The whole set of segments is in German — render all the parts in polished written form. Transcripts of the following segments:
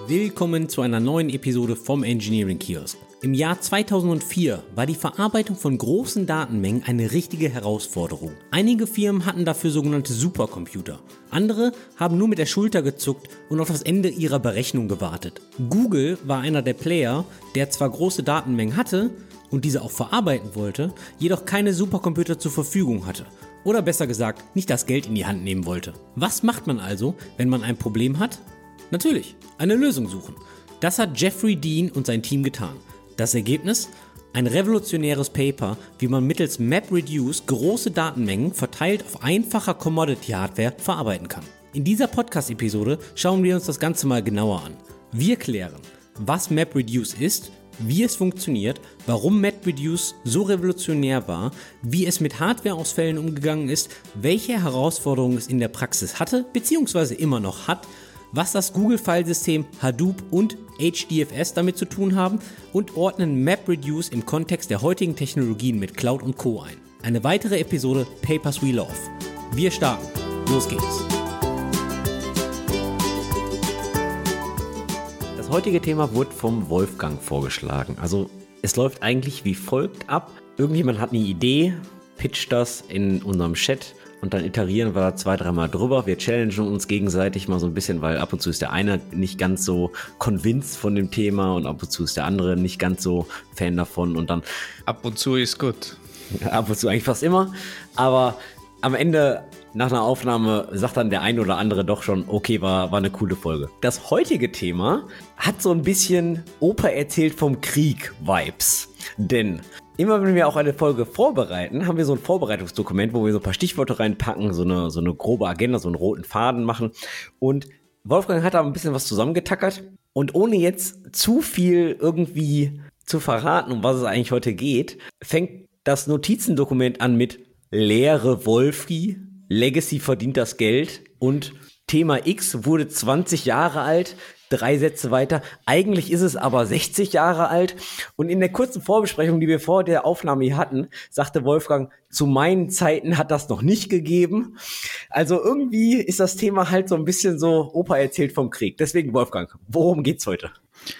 Willkommen zu einer neuen Episode vom Engineering Kiosk. Im Jahr 2004 war die Verarbeitung von großen Datenmengen eine richtige Herausforderung. Einige Firmen hatten dafür sogenannte Supercomputer. Andere haben nur mit der Schulter gezuckt und auf das Ende ihrer Berechnung gewartet. Google war einer der Player, der zwar große Datenmengen hatte und diese auch verarbeiten wollte, jedoch keine Supercomputer zur Verfügung hatte. Oder besser gesagt, nicht das Geld in die Hand nehmen wollte. Was macht man also, wenn man ein Problem hat? Natürlich, eine Lösung suchen. Das hat Jeffrey Dean und sein Team getan. Das Ergebnis? Ein revolutionäres Paper, wie man mittels MapReduce große Datenmengen verteilt auf einfacher Commodity-Hardware verarbeiten kann. In dieser Podcast-Episode schauen wir uns das Ganze mal genauer an. Wir klären, was MapReduce ist, wie es funktioniert, warum MapReduce so revolutionär war, wie es mit Hardwareausfällen umgegangen ist, welche Herausforderungen es in der Praxis hatte bzw. immer noch hat, was das Google-Filesystem Hadoop und HDFS damit zu tun haben und ordnen MapReduce im Kontext der heutigen Technologien mit Cloud und Co. ein. Eine weitere Episode Papers We Love. Wir starten. Los geht's. Das heutige Thema wurde vom Wolfgang vorgeschlagen. Also es läuft eigentlich wie folgt ab. Irgendjemand hat eine Idee, pitcht das in unserem Chat. Und dann iterieren wir da 2-3 Mal drüber. Wir challengen uns gegenseitig mal so ein bisschen, weil ab und zu ist der eine nicht ganz so convinced von dem Thema und ab und zu ist der andere nicht ganz so Fan davon. Und dann ab und zu ist gut. Ab und zu eigentlich fast immer. Aber am Ende, nach einer Aufnahme, sagt dann der eine oder andere doch schon, okay, war eine coole Folge. Das heutige Thema hat so ein bisschen Opa erzählt vom Krieg-Vibes. Denn immer wenn wir auch eine Folge vorbereiten, haben wir so ein Vorbereitungsdokument, wo wir so ein paar Stichworte reinpacken, so eine grobe Agenda, so einen roten Faden machen. Und Wolfgang hat da ein bisschen was zusammengetackert. Und ohne jetzt zu viel irgendwie zu verraten, um was es eigentlich heute geht, fängt das Notizendokument an mit Lehre Wolfi, Legacy verdient das Geld und Thema X wurde 20 Jahre alt. 3 Sätze weiter. Eigentlich ist es aber 60 Jahre alt. Und in der kurzen Vorbesprechung, die wir vor der Aufnahme hier hatten, sagte Wolfgang, zu meinen Zeiten hat das noch nicht gegeben. Also irgendwie ist das Thema halt so ein bisschen so, Opa erzählt vom Krieg. Deswegen, Wolfgang, worum geht's heute?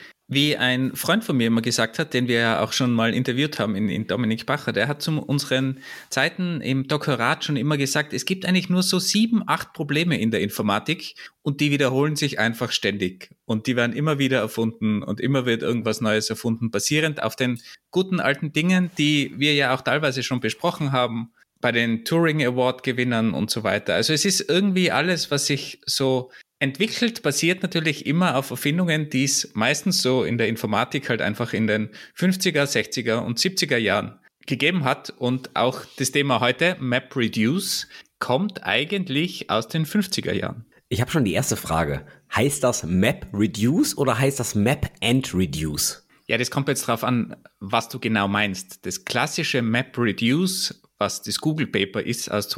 Wie ein Freund von mir immer gesagt hat, den wir ja auch schon mal interviewt haben in Dominik Bacher, der hat zu unseren Zeiten im Doktorat schon immer gesagt, es gibt eigentlich nur so 7, 8 Probleme in der Informatik und die wiederholen sich einfach ständig. Und die werden immer wieder erfunden und immer wird irgendwas Neues erfunden, basierend auf den guten alten Dingen, die wir ja auch teilweise schon besprochen haben, bei den Turing Award Gewinnern und so weiter. Also es ist irgendwie alles, was sich so entwickelt, basiert natürlich immer auf Erfindungen, die es meistens so in der Informatik halt einfach in den 50er, 60er und 70er Jahren gegeben hat. Und auch das Thema heute, MapReduce, kommt eigentlich aus den 50er Jahren. Ich habe schon die erste Frage. Heißt das MapReduce oder heißt das Map and Reduce? Ja, das kommt jetzt drauf an, was du genau meinst. Das klassische MapReduce, was das Google Paper ist aus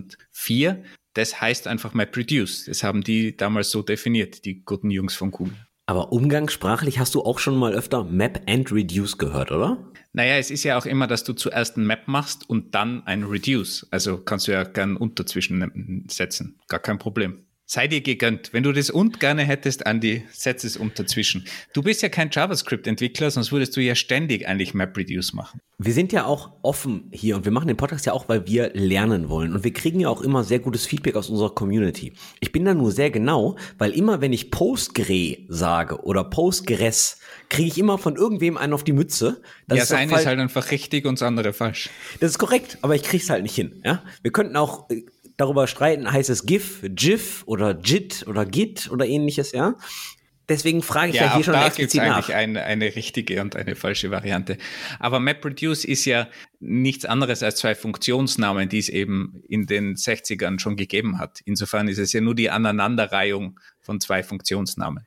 2004, das heißt einfach MapReduce. Das haben die damals so definiert, die guten Jungs von Google. Aber umgangssprachlich hast du auch schon mal öfter Map and Reduce gehört, oder? Naja, es ist ja auch immer, dass du zuerst ein Map machst und dann ein Reduce. Also kannst du ja gern und dazwischen setzen. Gar kein Problem. Sei dir gegönnt. Wenn du das und gerne hättest, Andi, setz es und dazwischen. Du bist ja kein JavaScript-Entwickler, sonst würdest du ja ständig eigentlich MapReduce machen. Wir sind ja auch offen hier und wir machen den Podcast ja auch, weil wir lernen wollen. Und wir kriegen ja auch immer sehr gutes Feedback aus unserer Community. Ich bin da nur sehr genau, weil immer, wenn ich Postgre sage oder Postgres, kriege ich immer von irgendwem einen auf die Mütze. Das eine ist halt einfach richtig und das andere falsch. Das ist korrekt, aber ich kriege es halt nicht hin. Ja? Wir könnten auch darüber streiten, heißt es GIF oder JIT oder Git oder ähnliches, ja. Deswegen frage ich ja hier schon explizit nach. Ja, auch da gibt es eigentlich eine richtige und eine falsche Variante. Aber MapReduce ist ja nichts anderes als 2 Funktionsnamen, die es eben in den 60ern schon gegeben hat. Insofern ist es ja nur die Aneinanderreihung von 2 Funktionsnamen.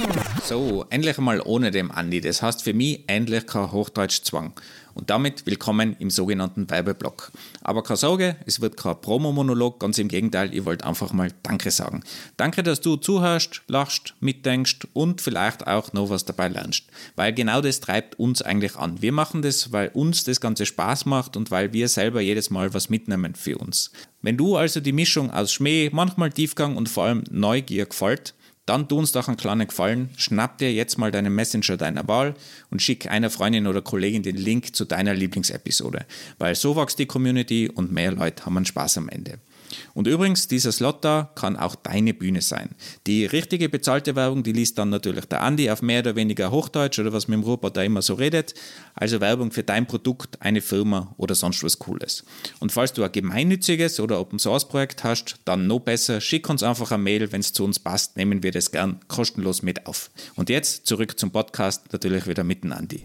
So, endlich mal ohne dem Andi. Das heißt für mich endlich kein Hochdeutschzwang. Und damit willkommen im sogenannten Werbeblock. Aber keine Sorge, es wird kein Promo-Monolog, ganz im Gegenteil, ich wollte einfach mal Danke sagen. Danke, dass du zuhörst, lachst, mitdenkst und vielleicht auch noch was dabei lernst. Weil genau das treibt uns eigentlich an. Wir machen das, weil uns das Ganze Spaß macht und weil wir selber jedes Mal was mitnehmen für uns. Wenn du also die Mischung aus Schmäh, manchmal Tiefgang und vor allem Neugier gefällt, dann tu uns doch einen kleinen Gefallen, schnapp dir jetzt mal deinen Messenger deiner Wahl und schick einer Freundin oder Kollegin den Link zu deiner Lieblingsepisode, weil so wächst die Community und mehr Leute haben einen Spaß am Ende. Und übrigens, dieser Slot da kann auch deine Bühne sein. Die richtige bezahlte Werbung, die liest dann natürlich der Andi auf mehr oder weniger Hochdeutsch oder was mit dem Robert da immer so redet. Also Werbung für dein Produkt, eine Firma oder sonst was Cooles. Und falls du ein gemeinnütziges oder Open-Source-Projekt hast, dann noch besser, schick uns einfach eine Mail, wenn es zu uns passt, nehmen wir das gern kostenlos mit auf. Und jetzt zurück zum Podcast, natürlich wieder mit dem Andi.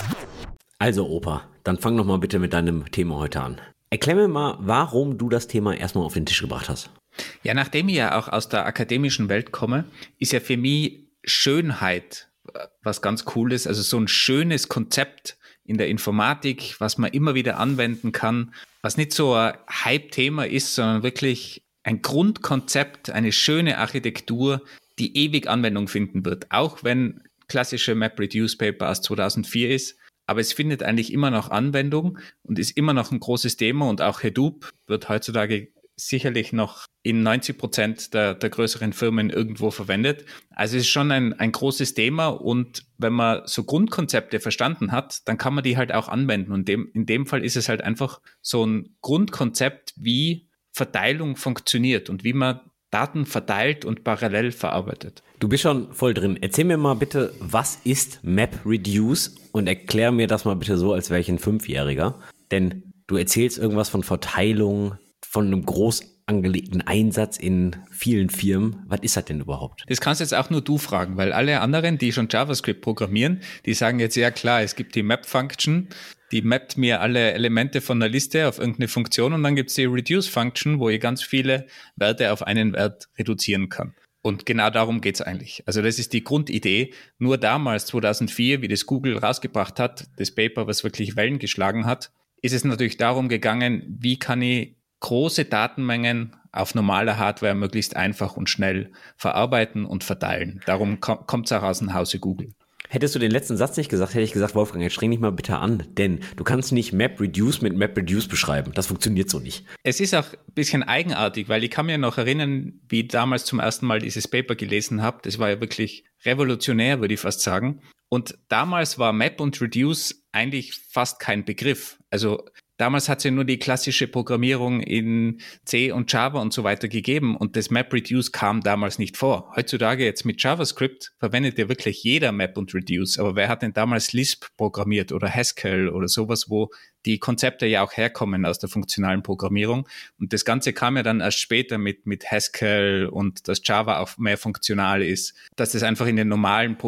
Also Opa, dann fang noch mal bitte mit deinem Thema heute an. Erklär mir mal, warum du das Thema erstmal auf den Tisch gebracht hast. Ja, nachdem ich ja auch aus der akademischen Welt komme, ist ja für mich Schönheit was ganz Cooles, also so ein schönes Konzept in der Informatik, was man immer wieder anwenden kann, was nicht so ein Hype-Thema ist, sondern wirklich ein Grundkonzept, eine schöne Architektur, die ewig Anwendung finden wird, auch wenn klassische MapReduce Paper aus 2004 ist. Aber es findet eigentlich immer noch Anwendung und ist immer noch ein großes Thema und auch Hadoop wird heutzutage sicherlich noch in 90% der größeren Firmen irgendwo verwendet. Also es ist schon ein großes Thema und wenn man so Grundkonzepte verstanden hat, dann kann man die halt auch anwenden und in dem Fall ist es halt einfach so ein Grundkonzept, wie Verteilung funktioniert und wie man Daten verteilt und parallel verarbeitet. Du bist schon voll drin. Erzähl mir mal bitte, was ist MapReduce und erklär mir das mal bitte so, als wäre ich ein 5-Jähriger. Denn du erzählst irgendwas von Verteilung, von einem groß angelegten Einsatz in vielen Firmen. Was ist das denn überhaupt? Das kannst jetzt auch nur du fragen, weil alle anderen, die schon JavaScript programmieren, die sagen jetzt, ja klar, es gibt die Map-Function, die mappt mir alle Elemente von der Liste auf irgendeine Funktion und dann gibt es die Reduce-Function, wo ich ganz viele Werte auf einen Wert reduzieren kann. Und genau darum geht's eigentlich. Also das ist die Grundidee. Nur damals, 2004, wie das Google rausgebracht hat, das Paper, was wirklich Wellen geschlagen hat, ist es natürlich darum gegangen, wie kann ich große Datenmengen auf normaler Hardware möglichst einfach und schnell verarbeiten und verteilen. Darum kommt es auch aus dem Hause Google. Hättest du den letzten Satz nicht gesagt, hätte ich gesagt, Wolfgang, jetzt streng dich mal bitte an, denn du kannst nicht MapReduce mit MapReduce beschreiben. Das funktioniert so nicht. Es ist auch ein bisschen eigenartig, weil ich kann mir noch erinnern, wie ich damals zum ersten Mal dieses Paper gelesen habe. Das war ja wirklich revolutionär, würde ich fast sagen. Und damals war Map und Reduce eigentlich fast kein Begriff. Also damals hat es ja nur die klassische Programmierung in C und Java und so weiter gegeben und das MapReduce kam damals nicht vor. Heutzutage jetzt mit JavaScript verwendet ja wirklich jeder Map und Reduce, aber wer hat denn damals Lisp programmiert oder Haskell oder sowas, wo die Konzepte ja auch herkommen aus der funktionalen Programmierung und das Ganze kam ja dann erst später mit Haskell und dass Java auch mehr funktional ist, dass das einfach in den normalen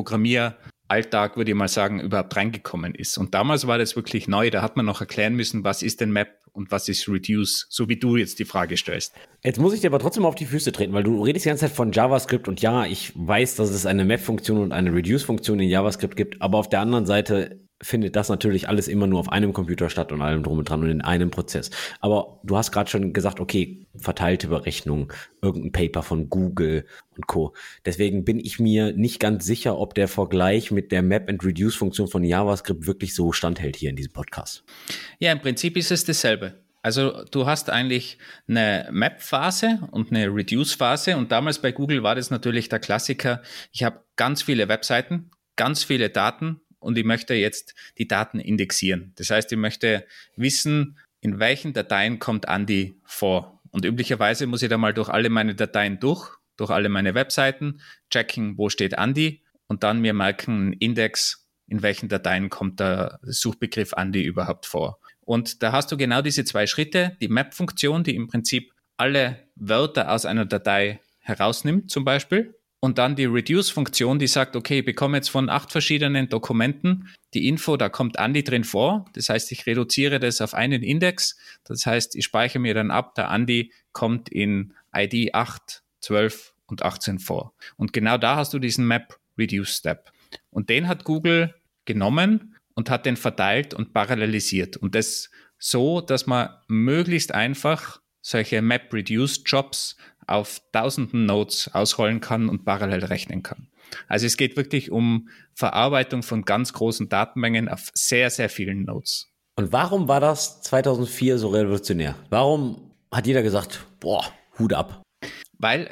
Alltag, würde ich mal sagen, überhaupt reingekommen ist. Und damals war das wirklich neu. Da hat man noch erklären müssen, was ist denn Map und was ist Reduce, so wie du jetzt die Frage stellst. Jetzt muss ich dir aber trotzdem auf die Füße treten, weil du redest die ganze Zeit von JavaScript und ja, ich weiß, dass es eine Map-Funktion und eine Reduce-Funktion in JavaScript gibt, aber auf der anderen Seite findet das natürlich alles immer nur auf einem Computer statt und allem drum und dran und in einem Prozess. Aber du hast gerade schon gesagt, okay, verteilte Berechnung, irgendein Paper von Google und Co. Deswegen bin ich mir nicht ganz sicher, ob der Vergleich mit der Map-and-Reduce-Funktion von JavaScript wirklich so standhält hier in diesem Podcast. Ja, im Prinzip ist es dasselbe. Also du hast eigentlich eine Map-Phase und eine Reduce-Phase und damals bei Google war das natürlich der Klassiker. Ich habe ganz viele Webseiten, ganz viele Daten und ich möchte jetzt die Daten indexieren. Das heißt, ich möchte wissen, in welchen Dateien kommt Andi vor. Und üblicherweise muss ich da mal durch alle meine Dateien durch alle meine Webseiten, checken, wo steht Andi und dann mir merken, einen Index, in welchen Dateien kommt der Suchbegriff Andi überhaupt vor. Und da hast du genau diese 2 Schritte, die Map-Funktion, die im Prinzip alle Wörter aus einer Datei herausnimmt zum Beispiel. Und dann die Reduce-Funktion, die sagt, okay, ich bekomme jetzt von 8 verschiedenen Dokumenten die Info, da kommt Andi drin vor. Das heißt, ich reduziere das auf einen Index. Das heißt, ich speichere mir dann ab, der Andi kommt in ID 8, 12 und 18 vor. Und genau da hast du diesen Map-Reduce-Step. Und den hat Google genommen und hat den verteilt und parallelisiert. Und das so, dass man möglichst einfach solche Map-Reduce-Jobs auf tausenden Nodes ausrollen kann und parallel rechnen kann. Also es geht wirklich um Verarbeitung von ganz großen Datenmengen auf sehr, sehr vielen Nodes. Und warum war das 2004 so revolutionär? Warum hat jeder gesagt, boah, Hut ab? Weil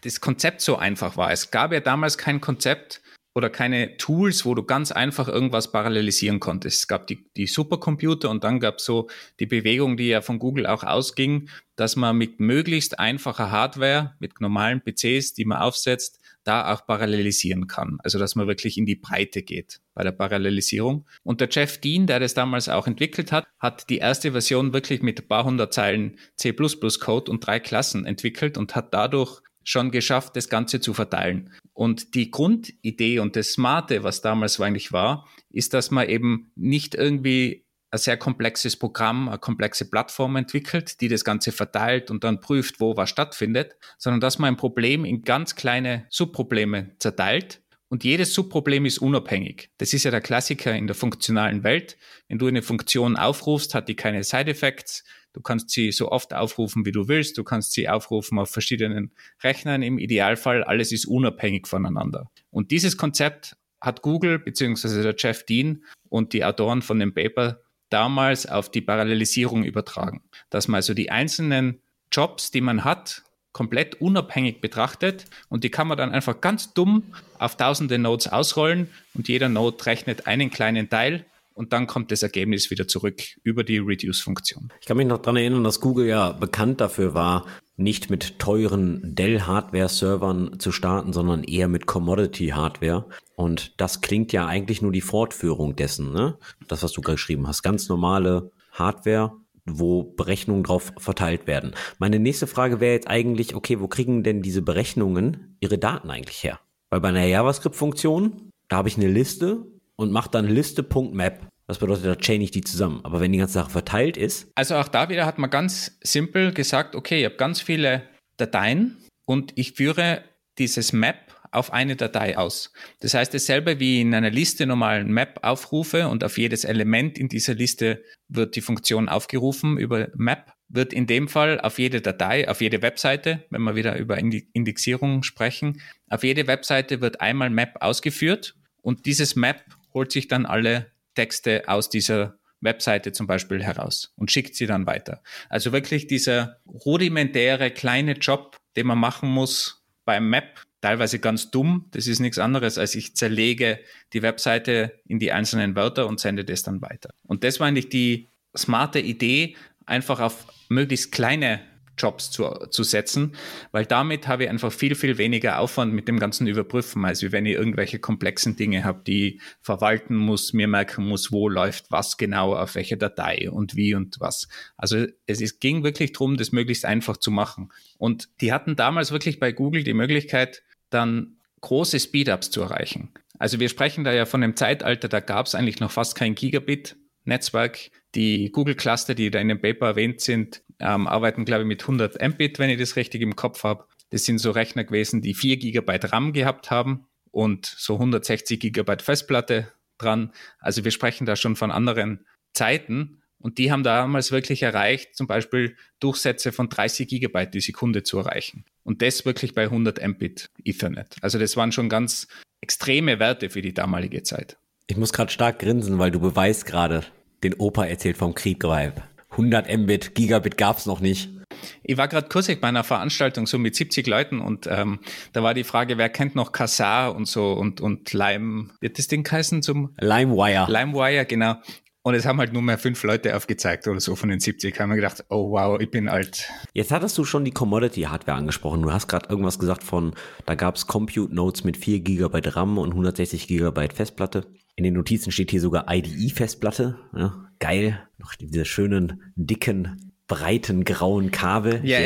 das Konzept so einfach war. Es gab ja damals kein Konzept oder keine Tools, wo du ganz einfach irgendwas parallelisieren konntest. Es gab die Supercomputer und dann gab es so die Bewegung, die ja von Google auch ausging, dass man mit möglichst einfacher Hardware, mit normalen PCs, die man aufsetzt, da auch parallelisieren kann. Also dass man wirklich in die Breite geht bei der Parallelisierung. Und der Jeff Dean, der das damals auch entwickelt hat, hat die erste Version wirklich mit ein paar hundert Zeilen C++-Code und 3 Klassen entwickelt und hat dadurch schon geschafft, das Ganze zu verteilen. Und die Grundidee und das Smarte, was damals eigentlich war, ist, dass man eben nicht irgendwie ein sehr komplexes Programm, eine komplexe Plattform entwickelt, die das Ganze verteilt und dann prüft, wo was stattfindet, sondern dass man ein Problem in ganz kleine Subprobleme zerteilt und jedes Subproblem ist unabhängig. Das ist ja der Klassiker in der funktionalen Welt. Wenn du eine Funktion aufrufst, hat die keine Side-Effects. Du kannst sie so oft aufrufen, wie du willst. Du kannst sie aufrufen auf verschiedenen Rechnern. Im Idealfall, alles ist unabhängig voneinander. Und dieses Konzept hat Google bzw. der Jeff Dean und die Autoren von dem Paper damals auf die Parallelisierung übertragen. Dass man also die einzelnen Jobs, die man hat, komplett unabhängig betrachtet und die kann man dann einfach ganz dumm auf tausende Nodes ausrollen und jeder Node rechnet einen kleinen Teil und dann kommt das Ergebnis wieder zurück über die Reduce-Funktion. Ich kann mich noch daran erinnern, dass Google ja bekannt dafür war, nicht mit teuren Dell-Hardware-Servern zu starten, sondern eher mit Commodity-Hardware. Und das klingt ja eigentlich nur die Fortführung dessen, ne? Das, was du gerade geschrieben hast. Ganz normale Hardware, wo Berechnungen drauf verteilt werden. Meine nächste Frage wäre jetzt eigentlich, okay, wo kriegen denn diese Berechnungen ihre Daten eigentlich her? Weil bei einer JavaScript-Funktion, da habe ich eine Liste und mache dann Liste.map. Das bedeutet, da chain ich die zusammen. Aber wenn die ganze Sache verteilt ist... Also auch da wieder hat man ganz simpel gesagt, okay, ich habe ganz viele Dateien und ich führe dieses Map auf eine Datei aus. Das heißt, dasselbe wie in einer Liste normalen Map aufrufe und auf jedes Element in dieser Liste wird die Funktion aufgerufen über Map, wird in dem Fall auf jede Datei, auf jede Webseite, wenn wir wieder über Indexierung sprechen, auf jede Webseite wird einmal Map ausgeführt und dieses Map holt sich dann alle Texte aus dieser Webseite zum Beispiel heraus und schickt sie dann weiter. Also wirklich dieser rudimentäre kleine Job, den man machen muss beim Map, teilweise ganz dumm. Das ist nichts anderes, als ich zerlege die Webseite in die einzelnen Wörter und sende das dann weiter. Und das war eigentlich die smarte Idee, einfach auf möglichst kleine Jobs zu setzen, weil damit habe ich einfach viel, viel weniger Aufwand mit dem ganzen Überprüfen, als wenn ich irgendwelche komplexen Dinge habe, die ich verwalten muss, mir merken muss, wo läuft was genau, auf welcher Datei und wie und was. Also ging wirklich darum, das möglichst einfach zu machen. Und die hatten damals wirklich bei Google die Möglichkeit, dann große Speedups zu erreichen. Also wir sprechen da ja von einem Zeitalter, da gab es eigentlich noch fast kein Gigabit-Netzwerk. Die Google-Cluster, die da in dem Paper erwähnt sind, arbeiten, glaube ich, mit 100 Mbit, wenn ich das richtig im Kopf habe. Das sind so Rechner gewesen, die 4 Gigabyte RAM gehabt haben und so 160 Gigabyte Festplatte dran. Also wir sprechen da schon von anderen Zeiten. Und die haben damals wirklich erreicht, zum Beispiel Durchsätze von 30 Gigabyte die Sekunde zu erreichen. Und das wirklich bei 100 Mbit Ethernet. Also das waren schon ganz extreme Werte für die damalige Zeit. Ich muss gerade stark grinsen, weil du beweist gerade, den Opa erzählt vom Krieg-Vibe. 100 Mbit, Gigabit gab's noch nicht. Ich war gerade kürzlich bei einer Veranstaltung so mit 70 Leuten und da war die Frage, wer kennt noch Kazaa und so und Lime, wird das Ding heißen zum? LimeWire. LimeWire, genau. Und es haben halt nur mehr 5 Leute aufgezeigt oder so von den 70. Haben wir gedacht, oh wow, ich bin alt. Jetzt hattest du schon die Commodity-Hardware angesprochen. Du hast gerade irgendwas gesagt von, da gab's Compute-Nodes mit 4 GB RAM und 160 GB Festplatte. In den Notizen steht hier sogar IDE-Festplatte. Ja, geil. Noch diese schönen, dicken, breiten, grauen Kabel. Ja,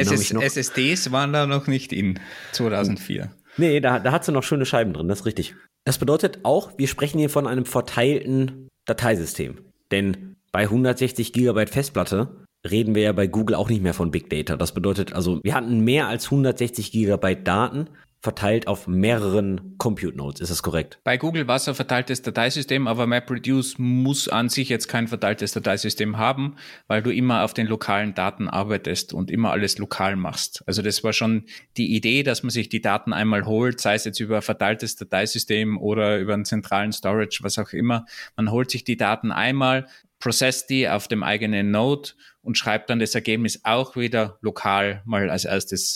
SSDs waren da noch nicht in 2004. Nee, da hat sie noch schöne Scheiben drin, das ist richtig. Das bedeutet auch, wir sprechen hier von einem verteilten Dateisystem. Denn bei 160 GB Festplatte reden wir ja bei Google auch nicht mehr von Big Data. Das bedeutet also, wir hatten mehr als 160 GB Daten verteilt auf mehreren Compute Nodes. Ist das korrekt? Bei Google war es ein verteiltes Dateisystem, aber MapReduce muss an sich jetzt kein verteiltes Dateisystem haben, weil du immer auf den lokalen Daten arbeitest und immer alles lokal machst. Also das war schon die Idee, dass man sich die Daten einmal holt, sei es jetzt über ein verteiltes Dateisystem oder über einen zentralen Storage, was auch immer. Man holt sich die Daten einmal, processt die auf dem eigenen Node und schreibt dann das Ergebnis auch wieder lokal mal als erstes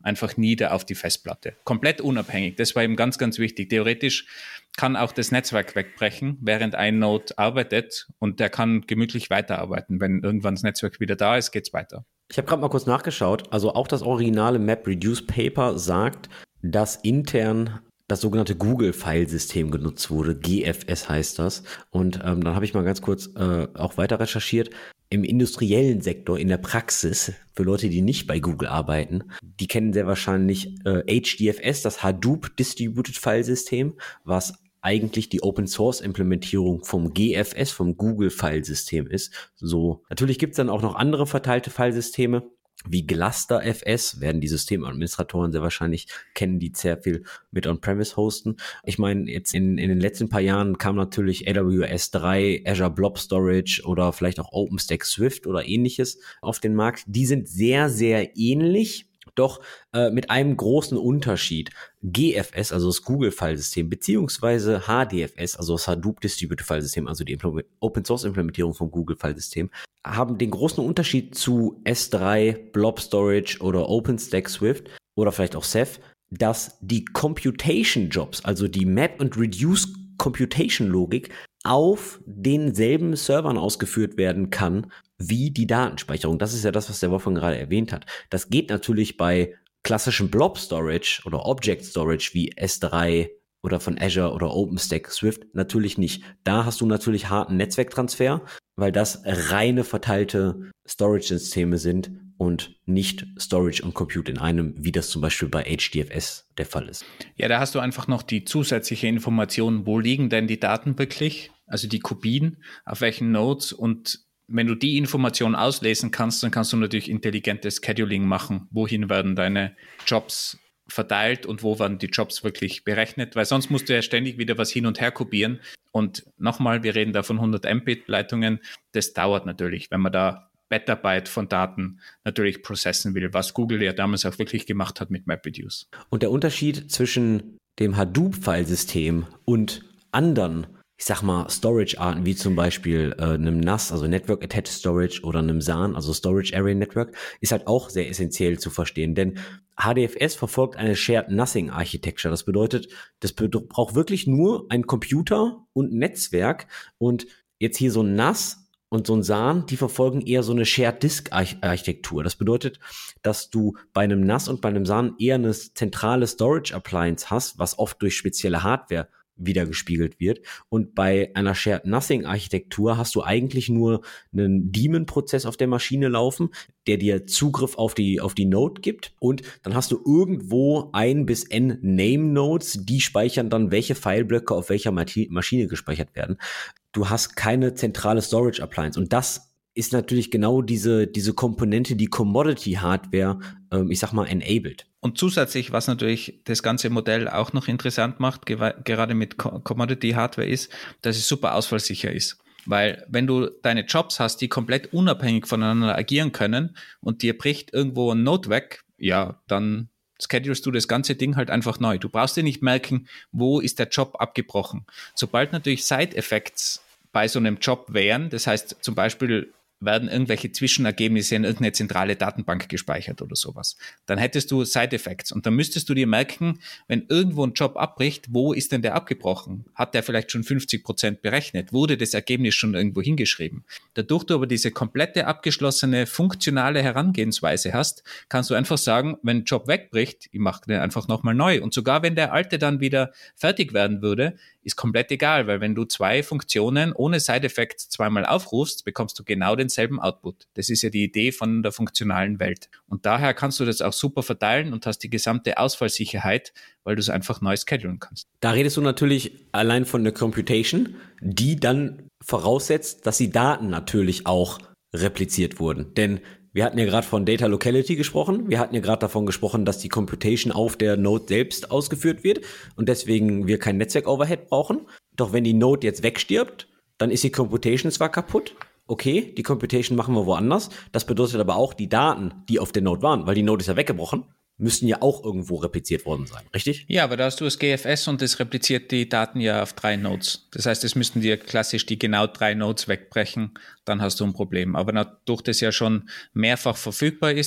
einfach nieder auf die Festplatte. Komplett unabhängig. Das war eben ganz, ganz wichtig. Theoretisch kann auch das Netzwerk wegbrechen, während ein Node arbeitet und der kann gemütlich weiterarbeiten. Wenn irgendwann das Netzwerk wieder da ist, geht's weiter. Ich habe gerade mal kurz nachgeschaut. Also auch das originale MapReduce-Paper sagt, dass intern das sogenannte Google-Filesystem genutzt wurde. GFS heißt das. Und dann habe ich mal ganz kurz auch weiter recherchiert. Im industriellen Sektor, in der Praxis, für Leute, die nicht bei Google arbeiten, die kennen sehr wahrscheinlich HDFS, das Hadoop Distributed File System, was eigentlich die Open-Source-Implementierung vom GFS, vom Google-Filesystem ist. So, natürlich gibt's dann auch noch andere verteilte Filesysteme, wie GlusterFS, werden die Systemadministratoren sehr wahrscheinlich kennen, die sehr viel mit On-Premise hosten. Ich meine, jetzt in den letzten paar Jahren kam natürlich AWS 3, Azure Blob Storage oder vielleicht auch OpenStack Swift oder ähnliches auf den Markt. Die sind sehr, sehr ähnlich, doch mit einem großen Unterschied. GFS, also das Google-Filesystem, beziehungsweise HDFS, also das Hadoop Distributed Filesystem, also die Open-Source-Implementierung vom Google-Filesystem, haben den großen Unterschied zu S3, Blob Storage oder OpenStack Swift oder vielleicht auch Ceph, dass die Computation Jobs, also die Map und Reduce Computation Logik auf denselben Servern ausgeführt werden kann wie die Datenspeicherung. Das ist ja das, was der Wolfgang gerade erwähnt hat. Das geht natürlich bei klassischen Blob Storage oder Object Storage wie S3 oder von Azure oder OpenStack Swift natürlich nicht. Da hast du natürlich harten Netzwerktransfer, weil das reine verteilte Storage-Systeme sind und nicht Storage und Compute in einem, wie das zum Beispiel bei HDFS der Fall ist. Ja, da hast du einfach noch die zusätzliche Information, wo liegen denn die Daten wirklich, also die Kopien, auf welchen Nodes, und wenn du die Information auslesen kannst, dann kannst du natürlich intelligentes Scheduling machen. Wohin werden deine Jobs verteilt und wo werden die Jobs wirklich berechnet? Weil sonst musst du ja ständig wieder was hin und her kopieren. Und nochmal, wir reden da von 100 Mbit-Leitungen. Das dauert natürlich, wenn man da Petabyte von Daten natürlich processen will, was Google ja damals auch wirklich gemacht hat mit MapReduce. Und der Unterschied zwischen dem Hadoop-Filesystem und anderen, ich sag mal, Storage-Arten, wie zum Beispiel einem NAS, also Network Attached Storage, oder einem SAN, also Storage Area Network, ist halt auch sehr essentiell zu verstehen. Denn HDFS verfolgt eine Shared Nothing Architecture. Das bedeutet, das braucht wirklich nur ein Computer und ein Netzwerk. Und jetzt hier so ein NAS und so ein SAN, die verfolgen eher so eine Shared Disk Architektur. Das bedeutet, dass du bei einem NAS und bei einem SAN eher eine zentrale Storage Appliance hast, was oft durch spezielle Hardware wiedergespiegelt wird. Und bei einer Shared Nothing Architektur hast du eigentlich nur einen Daemon-Prozess auf der Maschine laufen, der dir Zugriff auf die Node gibt. Und dann hast du irgendwo 1 bis n Name-Nodes, die speichern dann, welche Fileblöcke auf welcher Maschine gespeichert werden. Du hast keine zentrale Storage Appliance. Und das ist natürlich genau diese Komponente, die Commodity-Hardware, ich sag mal, enabled. Und zusätzlich, was natürlich das ganze Modell auch noch interessant macht, gerade mit Commodity-Hardware, ist, dass es super ausfallsicher ist. Weil wenn du deine Jobs hast, die komplett unabhängig voneinander agieren können und dir bricht irgendwo ein Node weg, ja, dann schedulest du das ganze Ding halt einfach neu. Du brauchst dir nicht merken, wo ist der Job abgebrochen. Sobald natürlich Side-Effects bei so einem Job wären, das heißt zum Beispiel werden irgendwelche Zwischenergebnisse in irgendeine zentrale Datenbank gespeichert oder sowas. Dann hättest du Side-Effects und dann müsstest du dir merken, wenn irgendwo ein Job abbricht, wo ist denn der abgebrochen? Hat der vielleicht schon 50% berechnet? Wurde das Ergebnis schon irgendwo hingeschrieben? Dadurch du aber diese komplette abgeschlossene, funktionale Herangehensweise hast, kannst du einfach sagen, wenn ein Job wegbricht, ich mache den einfach nochmal neu. Und sogar wenn der alte dann wieder fertig werden würde, ist komplett egal, weil wenn du 2 Funktionen ohne Side-Effects zweimal aufrufst, bekommst du genau denselben Output. Das ist ja die Idee von der funktionalen Welt. Und daher kannst du das auch super verteilen und hast die gesamte Ausfallsicherheit, weil du es einfach neu schedulen kannst. Da redest du natürlich allein von der Computation, die dann voraussetzt, dass die Daten natürlich auch repliziert wurden. Denn wir hatten ja gerade von Data Locality gesprochen. Wir hatten ja gerade davon gesprochen, dass die Computation auf der Node selbst ausgeführt wird und deswegen wir kein Netzwerk-Overhead brauchen. Doch wenn die Node jetzt wegstirbt, dann ist die Computation zwar kaputt. Okay, die Computation machen wir woanders. Das bedeutet aber auch, die Daten, die auf der Node waren, weil die Node ist ja weggebrochen, müssten ja auch irgendwo repliziert worden sein, richtig? Ja, aber da hast du das GFS und das repliziert die Daten ja auf 3 Nodes. Das heißt, es müssten dir klassisch die genau 3 Nodes wegbrechen, dann hast du ein Problem. Aber dadurch, dass ja schon mehrfach verfügbar ist,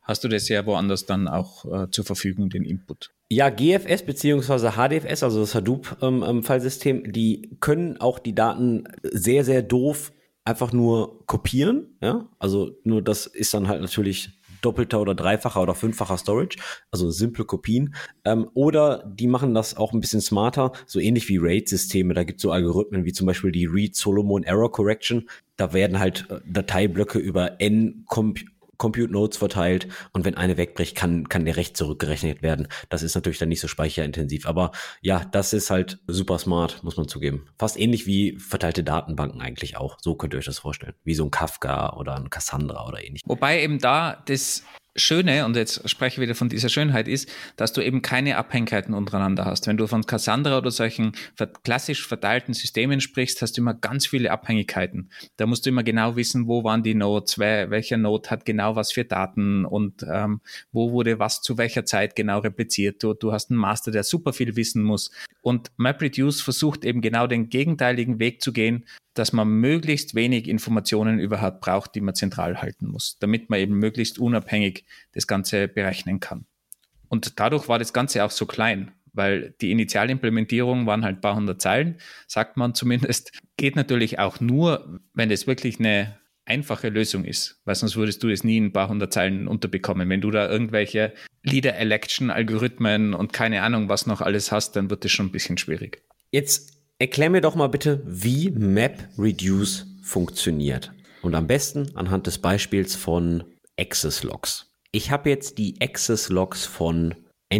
hast du das ja woanders dann auch zur Verfügung, den Input. Ja, GFS bzw. HDFS, also das Hadoop-Filesystem, die können auch die Daten sehr, sehr doof einfach nur kopieren. Ja? Also nur das ist dann halt natürlich doppelter oder dreifacher oder fünffacher Storage, also simple Kopien. Oder die machen das auch ein bisschen smarter, so ähnlich wie RAID-Systeme. Da gibt es so Algorithmen wie zum Beispiel die Reed-Solomon Error Correction. Da werden halt Dateiblöcke über n Compute Nodes verteilt und wenn eine wegbricht, kann der Rest zurückgerechnet werden. Das ist natürlich dann nicht so speicherintensiv, aber ja, das ist halt super smart, muss man zugeben. Fast ähnlich wie verteilte Datenbanken eigentlich auch. So könnt ihr euch das vorstellen. Wie so ein Kafka oder ein Cassandra oder ähnlich. Wobei eben da das Schöne, und jetzt spreche ich wieder von dieser Schönheit, ist, dass du eben keine Abhängigkeiten untereinander hast. Wenn du von Cassandra oder solchen klassisch verteilten Systemen sprichst, hast du immer ganz viele Abhängigkeiten. Da musst du immer genau wissen, wo waren die Nodes, welcher Node hat genau was für Daten und wo wurde was zu welcher Zeit genau repliziert. Du hast einen Master, der super viel wissen muss. Und MapReduce versucht eben genau den gegenteiligen Weg zu gehen, dass man möglichst wenig Informationen überhaupt braucht, die man zentral halten muss, damit man eben möglichst unabhängig das Ganze berechnen kann. Und dadurch war das Ganze auch so klein, weil die Initialimplementierung waren halt ein paar hundert Zeilen, sagt man zumindest. Geht natürlich auch nur, wenn es wirklich eine einfache Lösung ist, weil sonst würdest du das nie in ein paar hundert Zeilen unterbekommen. Wenn du da irgendwelche Leader-Election-Algorithmen und keine Ahnung was noch alles hast, dann wird das schon ein bisschen schwierig. Jetzt erklär mir doch mal bitte, wie MapReduce funktioniert. Und am besten anhand des Beispiels von Access Logs. Ich habe jetzt die Access Logs von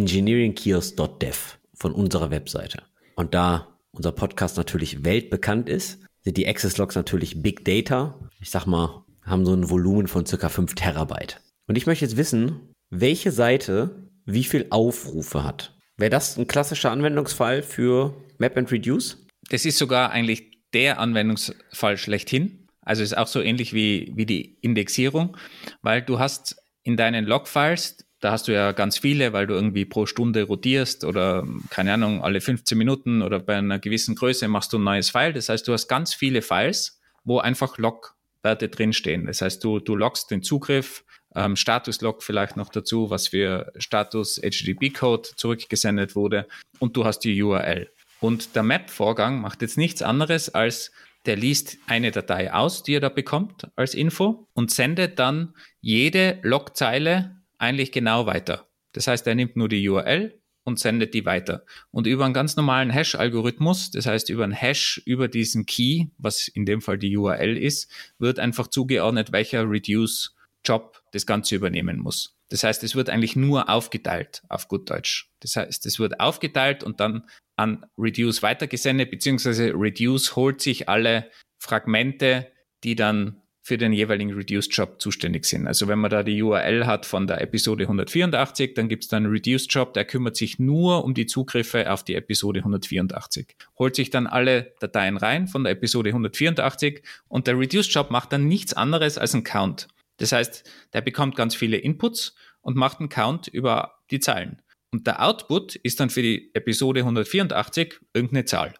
engineeringkiosk.dev von unserer Webseite. Und da unser Podcast natürlich weltbekannt ist, sind die Access Logs natürlich Big Data. Ich sag mal, haben so ein Volumen von circa 5 Terabyte. Und ich möchte jetzt wissen, welche Seite wie viel Aufrufe hat. Wäre das ein klassischer Anwendungsfall für MapReduce? Das ist sogar eigentlich der Anwendungsfall schlechthin. Also ist auch so ähnlich wie die Indexierung, weil du hast in deinen Logfiles, da hast du ja ganz viele, weil du irgendwie pro Stunde rotierst oder keine Ahnung, alle 15 Minuten oder bei einer gewissen Größe machst du ein neues File. Das heißt, du hast ganz viele Files, wo einfach Logwerte drinstehen. Das heißt, du loggst den Zugriff, Status-Log vielleicht noch dazu, was für Status-HTTP-Code zurückgesendet wurde und du hast die URL. Und der Map-Vorgang macht jetzt nichts anderes, als der liest eine Datei aus, die er da bekommt als Info und sendet dann jede Logzeile eigentlich genau weiter. Das heißt, er nimmt nur die URL und sendet die weiter. Und über einen ganz normalen Hash-Algorithmus, das heißt über einen Hash, über diesen Key, was in dem Fall die URL ist, wird einfach zugeordnet, welcher Reduce-Job das Ganze übernehmen muss. Das heißt, es wird eigentlich nur aufgeteilt, auf gut Deutsch. Das heißt, es wird aufgeteilt und dann an Reduce weitergesendet, beziehungsweise Reduce holt sich alle Fragmente, die dann für den jeweiligen Reduce-Job zuständig sind. Also wenn man da die URL hat von der Episode 184, dann gibt es da einen Reduce-Job, der kümmert sich nur um die Zugriffe auf die Episode 184. Holt sich dann alle Dateien rein von der Episode 184 und der Reduce-Job macht dann nichts anderes als einen Count. Das heißt, der bekommt ganz viele Inputs und macht einen Count über die Zeilen. Und der Output ist dann für die Episode 184 irgendeine Zahl.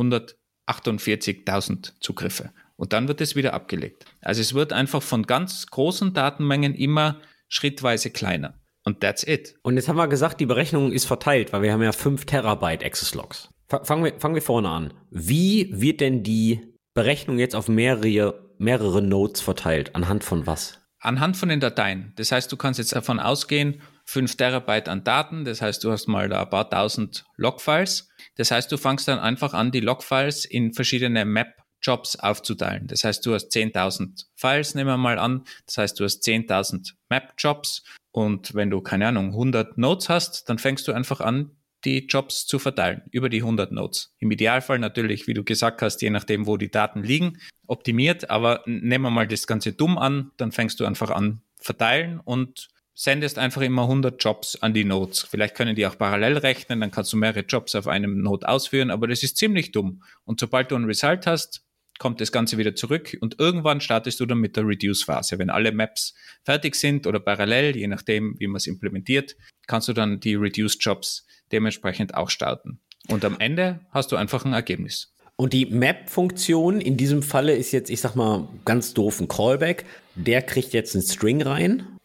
148.000 Zugriffe. Und dann wird es wieder abgelegt. Also es wird einfach von ganz großen Datenmengen immer schrittweise kleiner. Und that's it. Und jetzt haben wir gesagt, die Berechnung ist verteilt, weil wir haben ja 5 Terabyte Access Logs. Fangen wir vorne an. Wie wird denn die Berechnung jetzt auf mehrere Nodes verteilt? Anhand von was? Anhand von den Dateien. Das heißt, du kannst jetzt davon ausgehen, 5 Terabyte an Daten, das heißt, du hast mal da ein paar tausend Logfiles. Das heißt, du fängst dann einfach an, die Logfiles in verschiedene Map-Jobs aufzuteilen. Das heißt, du hast 10.000 Files, nehmen wir mal an. Das heißt, du hast 10.000 Map-Jobs und wenn du, keine Ahnung, 100 Nodes hast, dann fängst du einfach an, die Jobs zu verteilen über die 100 Nodes. Im Idealfall natürlich, wie du gesagt hast, je nachdem, wo die Daten liegen, optimiert, aber nehmen wir mal das Ganze dumm an, dann fängst du einfach an, verteilen und sendest einfach immer 100 Jobs an die Nodes. Vielleicht können die auch parallel rechnen, dann kannst du mehrere Jobs auf einem Node ausführen, aber das ist ziemlich dumm. Und sobald du ein Result hast, kommt das Ganze wieder zurück und irgendwann startest du dann mit der Reduce-Phase. Wenn alle Maps fertig sind oder parallel, je nachdem, wie man es implementiert, kannst du dann die Reduce-Jobs dementsprechend auch starten. Und am Ende hast du einfach ein Ergebnis. Und die Map-Funktion in diesem Falle ist jetzt, ich sag mal, ganz doof ein Callback. Der kriegt jetzt einen String rein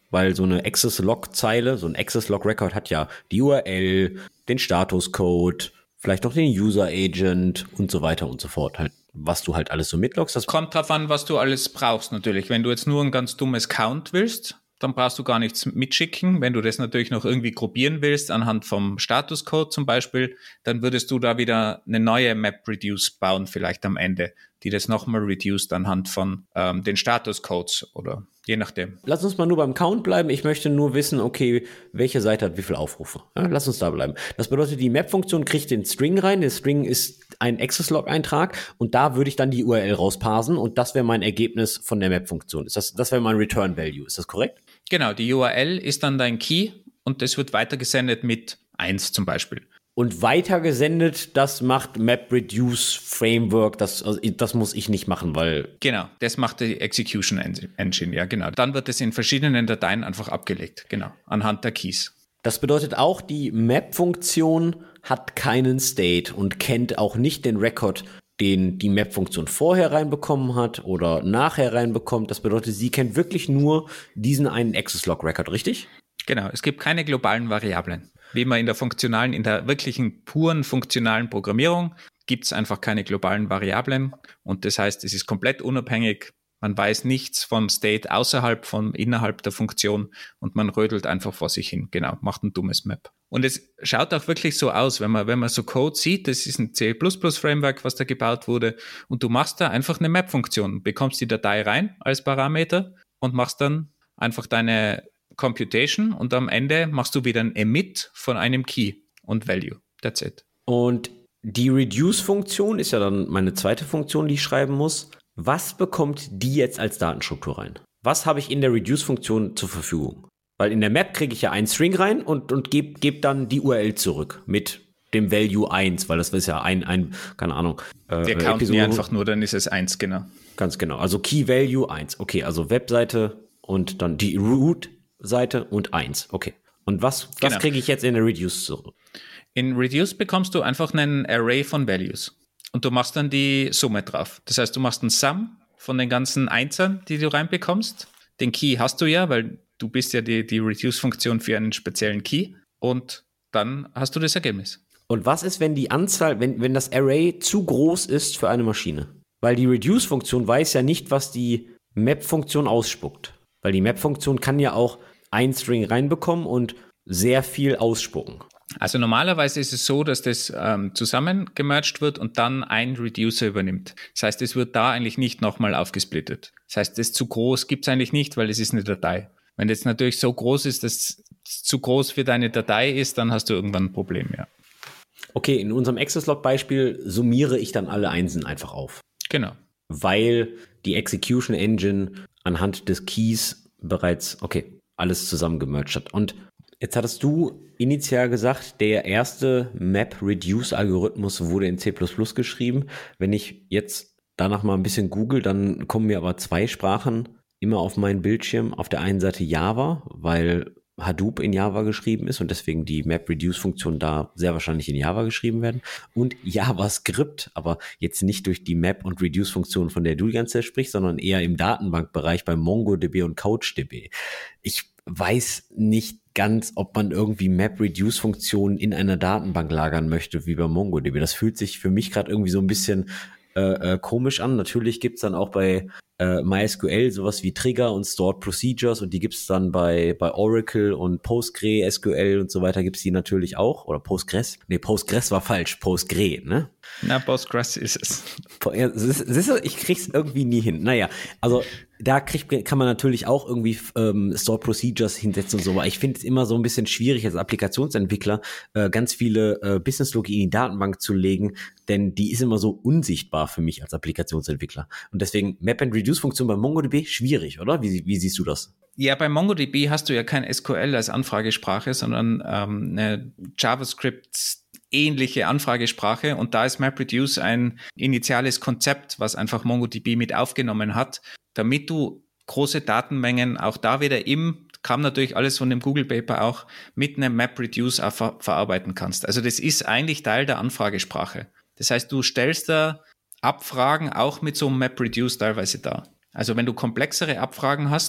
Weil so eine Access-Log-Zeile, so ein Access-Log-Record hat ja die URL, den Statuscode, vielleicht noch den User-Agent und so weiter und so fort. Halt, was du halt alles so mitloggst. Das kommt drauf an, was du alles brauchst natürlich. Wenn du jetzt nur ein ganz dummes Count willst, dann brauchst du gar nichts mitschicken. Wenn du das natürlich noch irgendwie gruppieren willst, anhand vom Statuscode zum Beispiel, dann würdest du da wieder eine neue MapReduce bauen, vielleicht am Ende, die das nochmal reduced anhand von den Statuscodes oder je nachdem. Lass uns mal nur beim Count bleiben. Ich möchte nur wissen, okay, welche Seite hat wie viele Aufrufe. Ja, lass uns da bleiben. Das bedeutet, die Map-Funktion kriegt den String rein. Der String ist ein Access-Log-Eintrag und da würde ich dann die URL rausparsen und das wäre mein Ergebnis von der Map-Funktion. Das wäre mein Return-Value. Ist das korrekt? Genau, die URL ist dann dein Key und das wird weitergesendet mit 1 zum Beispiel. Und weitergesendet, das macht MapReduce Framework, das muss ich nicht machen, weil... Genau, das macht die Execution Engine, ja genau. Dann wird es in verschiedenen Dateien einfach abgelegt, genau, anhand der Keys. Das bedeutet auch, die Map-Funktion hat keinen State und kennt auch nicht den Record, den die Map-Funktion vorher reinbekommen hat oder nachher reinbekommt. Das bedeutet, sie kennt wirklich nur diesen einen Access-Log-Record, richtig? Genau, es gibt keine globalen Variablen. Wie immer in der wirklichen puren funktionalen Programmierung gibt es einfach keine globalen Variablen und das heißt, es ist komplett unabhängig. Man weiß nichts vom State innerhalb der Funktion und man rödelt einfach vor sich hin. Genau, macht ein dummes Map. Und es schaut auch wirklich so aus, wenn man so Code sieht, das ist ein C++-Framework, was da gebaut wurde und du machst da einfach eine Map-Funktion, bekommst die Datei rein als Parameter und machst dann einfach deine Computation und am Ende machst du wieder ein Emit von einem Key und Value. That's it. Und die Reduce-Funktion ist ja dann meine zweite Funktion, die ich schreiben muss. Was bekommt die jetzt als Datenstruktur rein? Was habe ich in der Reduce-Funktion zur Verfügung? Weil in der Map kriege ich ja einen String rein und gebe dann die URL zurück mit dem Value 1, weil das ist ja keine Ahnung. Wir counten ja einfach nur, dann ist es 1, genau. Ganz genau. Also Key Value 1. Okay, also Webseite und dann die Root-Seite und 1. Okay. Und was kriege ich jetzt in der Reduce zurück? In Reduce bekommst du einfach einen Array von Values. Und du machst dann die Summe drauf. Das heißt, du machst einen Sum von den ganzen Einzern, die du reinbekommst. Den Key hast du ja, weil du bist ja die Reduce-Funktion für einen speziellen Key. Und dann hast du das Ergebnis. Und was ist, wenn die Anzahl, wenn das Array zu groß ist für eine Maschine? Weil die Reduce-Funktion weiß ja nicht, was die Map-Funktion ausspuckt. Weil die Map-Funktion kann ja auch ein String reinbekommen und sehr viel ausspucken. Also normalerweise ist es so, dass das zusammengemerged wird und dann ein Reducer übernimmt. Das heißt, es wird da eigentlich nicht nochmal aufgesplittet. Das heißt, das zu groß gibt es eigentlich nicht, weil es ist eine Datei. Wenn das natürlich so groß ist, dass es zu groß für deine Datei ist, dann hast du irgendwann ein Problem, ja. Okay, in unserem Access-Log-Beispiel summiere ich dann alle Einsen einfach auf. Genau. Weil die Execution Engine anhand des Keys bereits, alles zusammengemerged hat. Und jetzt hattest du initial gesagt, der erste Map-Reduce-Algorithmus wurde in C++ geschrieben. Wenn ich jetzt danach mal ein bisschen google, dann kommen mir aber zwei Sprachen immer auf meinen Bildschirm. Auf der einen Seite Java, weil Hadoop in Java geschrieben ist und deswegen die Map-Reduce-Funktion da sehr wahrscheinlich in Java geschrieben werden. Und JavaScript, aber jetzt nicht durch die Map- und Reduce-Funktion, von der du die ganze Zeit sprichst, sondern eher im Datenbankbereich bei MongoDB und CouchDB. Ich weiß nicht ganz, ob man irgendwie Map-Reduce-Funktionen in einer Datenbank lagern möchte, wie bei MongoDB. Das fühlt sich für mich gerade irgendwie so ein bisschen komisch an. Natürlich gibt's dann auch bei MySQL sowas wie Trigger und Stored Procedures und die gibt's dann bei Oracle und PostgreSQL und so weiter gibt's die natürlich auch. Oder Postgres? Nee, Postgres war falsch. Postgre, ne? Na, Postgres ist es. Siehst du, ich krieg's irgendwie nie hin. Naja, also da kann man natürlich auch irgendwie Stored Procedures hinsetzen und so, aber ich finde es immer so ein bisschen schwierig als Applikationsentwickler, ganz viele Businesslogik in die Datenbank zu legen, denn die ist immer so unsichtbar für mich als Applikationsentwickler. Und deswegen Map-and-Reduce-Funktion bei MongoDB schwierig, oder? Wie siehst du das? Ja, bei MongoDB hast du ja kein SQL als Anfragesprache, sondern eine JavaScript-ähnliche Anfragesprache. Und da ist MapReduce ein initiales Konzept, was einfach MongoDB mit aufgenommen hat, damit du große Datenmengen auch da wieder kam natürlich alles von dem Google Paper auch, mit einem MapReduce auch verarbeiten kannst. Also das ist eigentlich Teil der Anfragesprache. Das heißt, du stellst da Abfragen auch mit so einem MapReduce teilweise dar. Also wenn du komplexere Abfragen hast,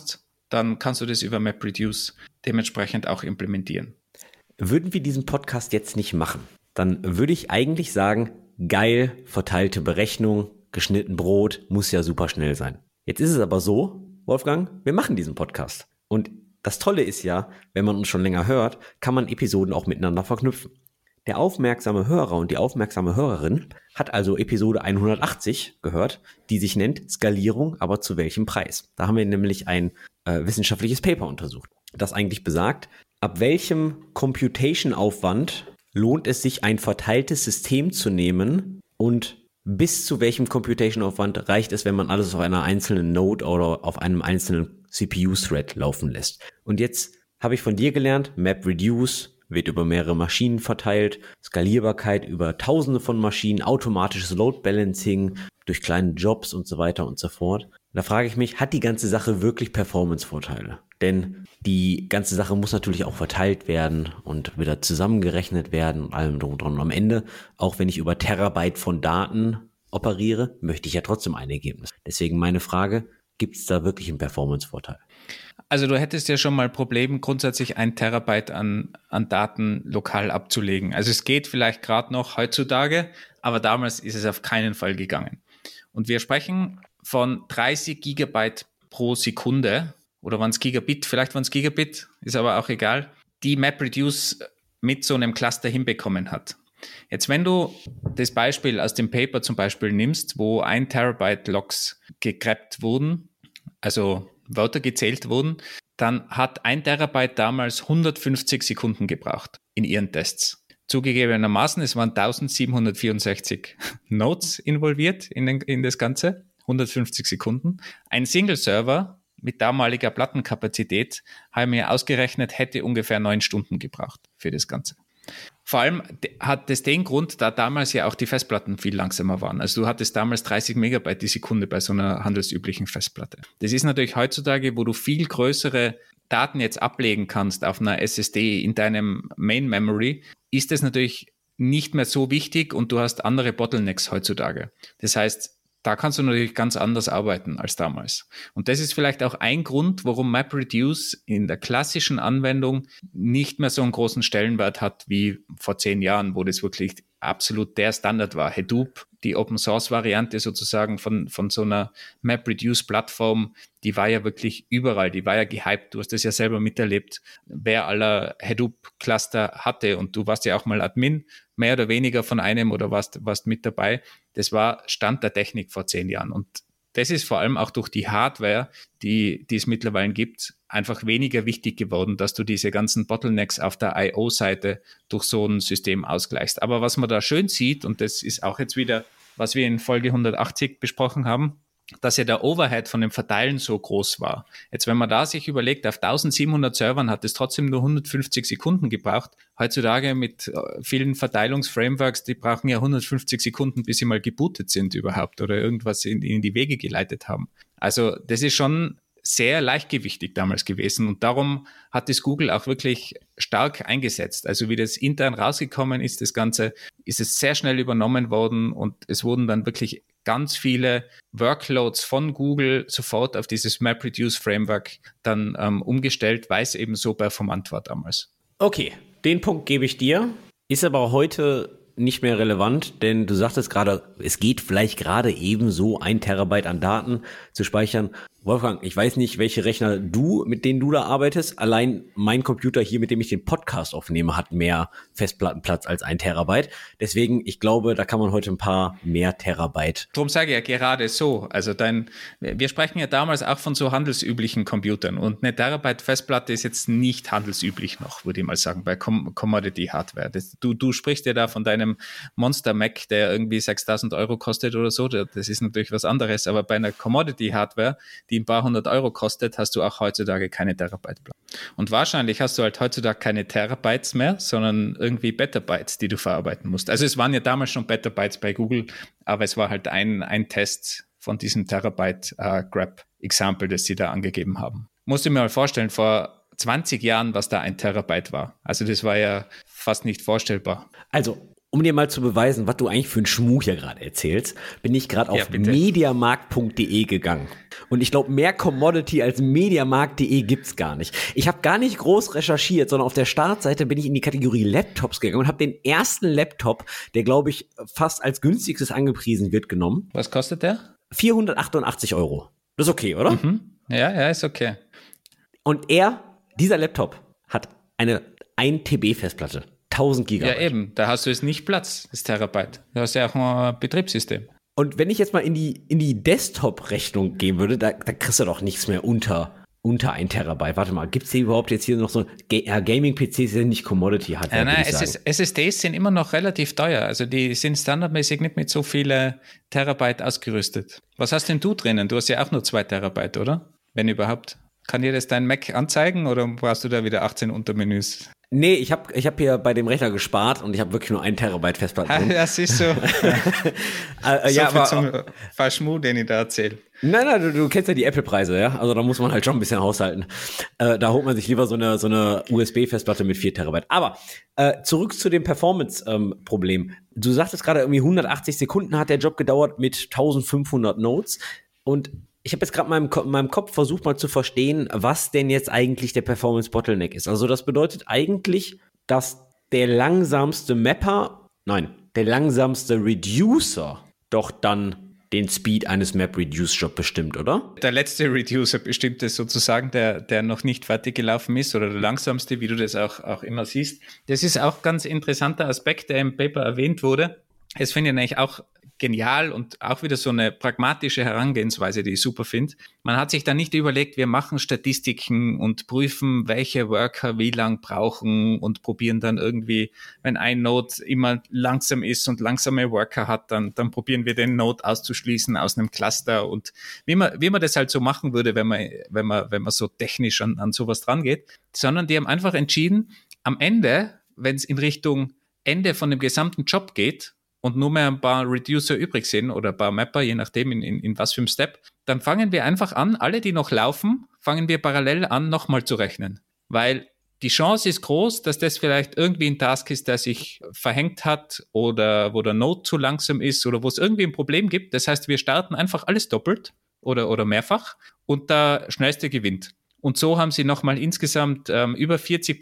dann kannst du das über MapReduce dementsprechend auch implementieren. Würden wir diesen Podcast jetzt nicht machen, dann würde ich eigentlich sagen, geil, verteilte Berechnung, geschnitten Brot, muss ja super schnell sein. Jetzt ist es aber so, Wolfgang, wir machen diesen Podcast. Und das Tolle ist ja, wenn man uns schon länger hört, kann man Episoden auch miteinander verknüpfen. Der aufmerksame Hörer und die aufmerksame Hörerin hat also Episode 180 gehört, die sich nennt Skalierung, aber zu welchem Preis? Da haben wir nämlich ein wissenschaftliches Paper untersucht, das eigentlich besagt, ab welchem Computation-Aufwand lohnt es sich, ein verteiltes System zu nehmen und bis zu welchem Computation-Aufwand reicht es, wenn man alles auf einer einzelnen Node oder auf einem einzelnen CPU-Thread laufen lässt. Und jetzt habe ich von dir gelernt, MapReduce wird über mehrere Maschinen verteilt, Skalierbarkeit über Tausende von Maschinen, automatisches Load Balancing durch kleine Jobs und so weiter und so fort. Da frage ich mich, hat die ganze Sache wirklich Performance-Vorteile? Denn die ganze Sache muss natürlich auch verteilt werden und wieder zusammengerechnet werden und allem drum und dran. Und am Ende, auch wenn ich über Terabyte von Daten operiere, möchte ich ja trotzdem ein Ergebnis. Deswegen meine Frage, gibt es da wirklich einen Performance-Vorteil? Also du hättest ja schon mal Problem, grundsätzlich 1 Terabyte an Daten lokal abzulegen. Also es geht vielleicht gerade noch heutzutage, aber damals ist es auf keinen Fall gegangen. Und wir sprechen von 30 Gigabyte pro Sekunde oder waren es Gigabit, vielleicht waren es Gigabit, ist aber auch egal, die MapReduce mit so einem Cluster hinbekommen hat. Jetzt, wenn du das Beispiel aus dem Paper zum Beispiel nimmst, wo 1 Terabyte Logs gegrabbt wurden, also Wörter gezählt wurden, dann hat 1 Terabyte damals 150 Sekunden gebraucht in ihren Tests. Zugegebenermaßen, es waren 1764 Nodes involviert in das Ganze, 150 Sekunden. Ein Single-Server mit damaliger Plattenkapazität, haben wir ausgerechnet, hätte ungefähr 9 Stunden gebraucht für das Ganze. Vor allem hat das den Grund, da damals ja auch die Festplatten viel langsamer waren. Also du hattest damals 30 Megabyte die Sekunde bei so einer handelsüblichen Festplatte. Das ist natürlich heutzutage, wo du viel größere Daten jetzt ablegen kannst auf einer SSD in deinem Main Memory, ist das natürlich nicht mehr so wichtig und du hast andere Bottlenecks heutzutage. Das heißt, da kannst du natürlich ganz anders arbeiten als damals. Und das ist vielleicht auch ein Grund, warum MapReduce in der klassischen Anwendung nicht mehr so einen großen Stellenwert hat wie vor 10 Jahren, wo das wirklich absolut der Standard war. Hadoop, die Open-Source-Variante sozusagen von so einer MapReduce-Plattform, die war ja wirklich überall, die war ja gehypt. Du hast das ja selber miterlebt, wer aller Hadoop-Cluster hatte und du warst ja auch mal Admin, mehr oder weniger von einem oder warst mit dabei. Das war Stand der Technik vor 10 Jahren und das ist vor allem auch durch die Hardware, die es mittlerweile gibt, einfach weniger wichtig geworden, dass du diese ganzen Bottlenecks auf der I/O-Seite durch so ein System ausgleichst. Aber was man da schön sieht, und das ist auch jetzt wieder, was wir in Folge 180 besprochen haben, dass ja der Overhead von dem Verteilen so groß war. Jetzt, wenn man da sich überlegt, auf 1700 Servern hat es trotzdem nur 150 Sekunden gebraucht. Heutzutage mit vielen Verteilungsframeworks, die brauchen ja 150 Sekunden, bis sie mal gebootet sind überhaupt oder irgendwas in die Wege geleitet haben. Also das ist schon sehr leichtgewichtig damals gewesen und darum hat das Google auch wirklich stark eingesetzt. Also wie das intern rausgekommen ist, das Ganze, ist es sehr schnell übernommen worden und es wurden dann wirklich ganz viele Workloads von Google sofort auf dieses MapReduce-Framework dann umgestellt, weil es eben so performant war damals. Okay, den Punkt gebe ich dir, ist aber heute nicht mehr relevant, denn du sagtest gerade, es geht vielleicht gerade eben so 1 Terabyte an Daten zu speichern. Wolfgang, ich weiß nicht, welche Rechner mit denen du da arbeitest. Allein mein Computer hier, mit dem ich den Podcast aufnehme, hat mehr Festplattenplatz als 1 Terabyte. Deswegen, ich glaube, da kann man heute ein paar mehr Terabyte. Darum sage ich ja gerade so. Also wir sprechen ja damals auch von so handelsüblichen Computern und eine Terabyte Festplatte ist jetzt nicht handelsüblich noch, würde ich mal sagen, bei Commodity Hardware. Du sprichst ja da von deinem Monster Mac, der irgendwie 6.000 Euro kostet oder so. Das ist natürlich was anderes, aber bei einer Commodity Hardware, die ein paar 100 Euro kostet, hast du auch heutzutage keine Terabyte Platz. Und wahrscheinlich hast du halt heutzutage keine Terabytes mehr, sondern irgendwie Petabytes, die du verarbeiten musst. Also es waren ja damals schon Petabytes bei Google, aber es war halt ein Test von diesem Terabyte Grab-Example, das sie da angegeben haben. Musst du mir mal vorstellen, vor 20 Jahren, was da 1 Terabyte war. Also das war ja fast nicht vorstellbar. Also Um dir mal zu beweisen, was du eigentlich für einen Schmuh hier gerade erzählst, bin ich gerade auf mediamarkt.de gegangen. Und ich glaube, mehr Commodity als mediamarkt.de gibt's gar nicht. Ich habe gar nicht groß recherchiert, sondern auf der Startseite bin ich in die Kategorie Laptops gegangen und habe den ersten Laptop, der, glaube ich, fast als günstigstes angepriesen wird, genommen. Was kostet der? 488 €. Das ist okay, oder? Ja, ist okay. Und dieser Laptop hat eine 1 TB Festplatte. 1000 Gigabyte. Ja, eben. Da hast du jetzt nicht Platz, das Terabyte. Da hast du ja auch ein Betriebssystem. Und wenn ich jetzt mal in die Desktop-Rechnung gehen würde, da kriegst du doch nichts mehr unter 1 Terabyte. Warte mal, gibt's hier überhaupt jetzt hier noch so Gaming-PCs, sind nicht Commodity-Hardware? Nein, SSDs sind immer noch relativ teuer. Also die sind standardmäßig nicht mit so vielen Terabyte ausgerüstet. Was hast denn du drinnen? Du hast ja auch nur 2 Terabyte, oder? Wenn überhaupt. Kann dir das dein Mac anzeigen oder brauchst du da wieder 18 Untermenüs? Nee, ich hab hier bei dem Rechner gespart und ich habe wirklich nur 1 Terabyte Festplatte drin. Ja, siehst du. Ja, aber zum Verschmuh, den ich da erzähle. Nein, du kennst ja die Apple-Preise, ja? Also da muss man halt schon ein bisschen haushalten. Da holt man sich lieber so eine USB-Festplatte mit 4 Terabyte. Aber zurück zu dem Performance-Problem. Du sagtest gerade, irgendwie 180 Sekunden hat der Job gedauert mit 1500 Nodes. Und ich habe jetzt gerade in meinem Kopf versucht mal zu verstehen, was denn jetzt eigentlich der Performance-Bottleneck ist. Also das bedeutet eigentlich, dass der langsamste Reducer doch dann den Speed eines Map-Reduce-Job bestimmt, oder? Der letzte Reducer bestimmt es sozusagen, der noch nicht fertig gelaufen ist oder der langsamste, wie du das auch immer siehst. Das ist auch ein ganz interessanter Aspekt, der im Paper erwähnt wurde. Das finde ich eigentlich auch genial und auch wieder so eine pragmatische Herangehensweise, die ich super finde. Man hat sich da nicht überlegt, wir machen Statistiken und prüfen, welche Worker wie lang brauchen und probieren dann irgendwie, wenn ein Node immer langsam ist und langsame Worker hat, dann probieren wir den Node auszuschließen aus einem Cluster und wie man das halt so machen würde, wenn man so technisch an sowas dran geht, sondern die haben einfach entschieden, am Ende, wenn es in Richtung Ende von dem gesamten Job geht, und nur mehr ein paar Reducer übrig sind oder ein paar Mapper, je nachdem in was für einem Step, dann fangen wir einfach an, alle, die noch laufen, fangen wir parallel an, nochmal zu rechnen. Weil die Chance ist groß, dass das vielleicht irgendwie ein Task ist, der sich verhängt hat oder wo der Node zu langsam ist oder wo es irgendwie ein Problem gibt. Das heißt, wir starten einfach alles doppelt oder mehrfach und der Schnellste gewinnt. Und so haben sie nochmal insgesamt über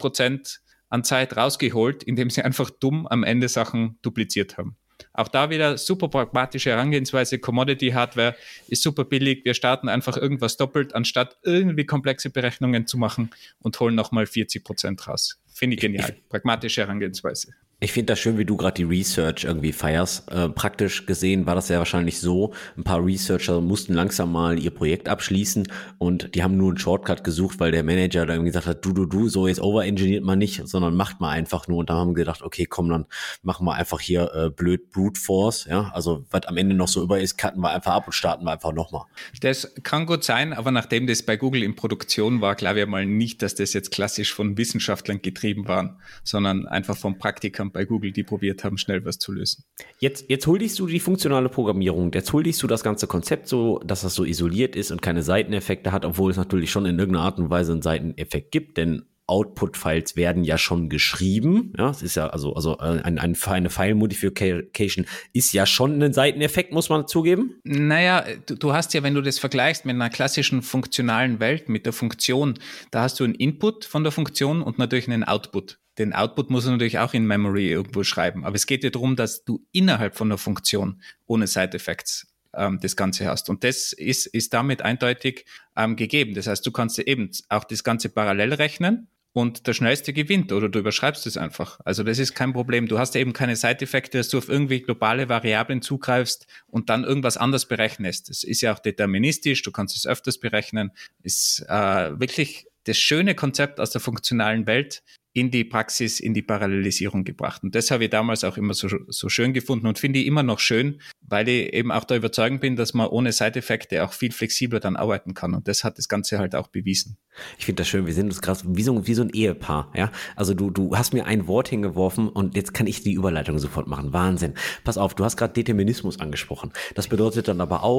40% an Zeit rausgeholt, indem sie einfach dumm am Ende Sachen dupliziert haben. Auch da wieder super pragmatische Herangehensweise. Commodity-Hardware ist super billig. Wir starten einfach irgendwas doppelt, anstatt irgendwie komplexe Berechnungen zu machen und holen nochmal 40% raus. Finde ich genial. Pragmatische Herangehensweise. Ich finde das schön, wie du gerade die Research irgendwie feierst. Praktisch gesehen war das ja wahrscheinlich so, ein paar Researcher mussten langsam mal ihr Projekt abschließen und die haben nur einen Shortcut gesucht, weil der Manager da irgendwie gesagt hat, du, so jetzt overengineert man nicht, sondern macht mal einfach nur. Und da haben wir gedacht, okay, komm, dann machen wir einfach hier blöd Brute Force, ja, also was am Ende noch so über ist, cutten wir einfach ab und starten wir einfach nochmal. Das kann gut sein, aber nachdem das bei Google in Produktion war, glaube ich mal nicht, dass das jetzt klassisch von Wissenschaftlern getrieben waren, sondern einfach von Praktikern bei Google, die probiert haben, schnell was zu lösen. Jetzt huldigst du die funktionale Programmierung, jetzt huldigst du das ganze Konzept so, dass das so isoliert ist und keine Seiteneffekte hat, obwohl es natürlich schon in irgendeiner Art und Weise einen Seiteneffekt gibt, denn Output-Files werden ja schon geschrieben, ja, es ist ja, also eine File-Modification ist ja schon ein Seiteneffekt, muss man zugeben. Naja, du hast ja, wenn du das vergleichst mit einer klassischen funktionalen Welt, mit der Funktion, da hast du einen Input von der Funktion und natürlich einen Output. Den Output muss er natürlich auch in Memory irgendwo schreiben, aber es geht ja darum, dass du innerhalb von der Funktion ohne Side-Effects das Ganze hast. Und das ist damit eindeutig gegeben. Das heißt, du kannst eben auch das Ganze parallel rechnen und der Schnellste gewinnt oder du überschreibst es einfach. Also das ist kein Problem. Du hast eben keine Side-Effekte, dass du auf irgendwie globale Variablen zugreifst und dann irgendwas anders berechnest. Das ist ja auch deterministisch, du kannst es öfters berechnen. Ist wirklich das schöne Konzept aus der funktionalen Welt in die Praxis, in die Parallelisierung gebracht. Und das habe ich damals auch immer so schön gefunden und finde ich immer noch schön, weil ich eben auch der Überzeugung bin, dass man ohne Side-Effekte auch viel flexibler dann arbeiten kann. Und das hat das Ganze halt auch bewiesen. Ich finde das schön, wir sind uns gerade wie so ein Ehepaar, ja. Also du hast mir ein Wort hingeworfen und jetzt kann ich die Überleitung sofort machen. Wahnsinn. Pass auf, du hast gerade Determinismus angesprochen. Das bedeutet dann aber auch,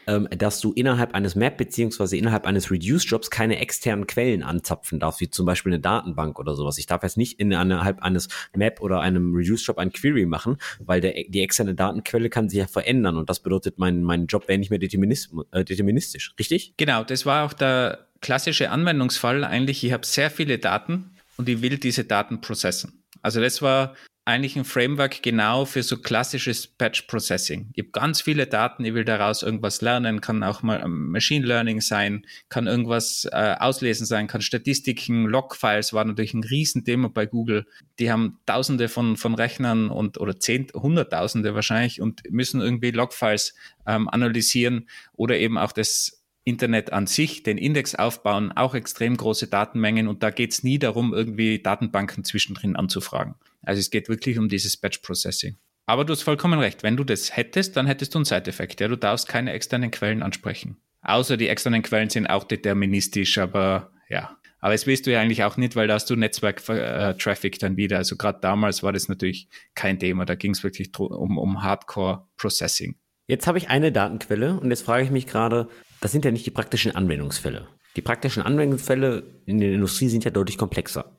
dass du innerhalb eines Map beziehungsweise innerhalb eines Reduce-Jobs keine externen Quellen anzapfen darfst, wie zum Beispiel eine Datenbank oder sowas. Ich darf jetzt nicht innerhalb eines Map oder einem Reduce-Job ein Query machen, weil die externe Datenquelle kann sich ja verändern und das bedeutet, mein Job wäre nicht mehr deterministisch, richtig? Genau, das war auch der klassische Anwendungsfall eigentlich. Ich habe sehr viele Daten und ich will diese Daten processen. Also das war eigentlich ein Framework genau für so klassisches Batch Processing. Ich habe ganz viele Daten, ich will daraus irgendwas lernen, kann auch mal Machine Learning sein, kann irgendwas auslesen sein, kann Statistiken, Logfiles, war natürlich ein Riesenthema bei Google. Die haben Tausende von Rechnern oder Hunderttausende wahrscheinlich und müssen irgendwie Logfiles analysieren oder eben auch das Internet an sich, den Index aufbauen, auch extrem große Datenmengen und da geht es nie darum, irgendwie Datenbanken zwischendrin anzufragen. Also es geht wirklich um dieses Batch Processing. Aber du hast vollkommen recht, wenn du das hättest, dann hättest du einen Side-Effekt. Ja? Du darfst keine externen Quellen ansprechen. Außer die externen Quellen sind auch deterministisch, aber ja. Aber das willst du ja eigentlich auch nicht, weil da hast du Netzwerk-Traffic dann wieder. Also gerade damals war das natürlich kein Thema. Da ging es wirklich um Hardcore-Processing. Jetzt habe ich eine Datenquelle und jetzt frage ich mich gerade, das sind ja nicht die praktischen Anwendungsfälle. Die praktischen Anwendungsfälle in der Industrie sind ja deutlich komplexer.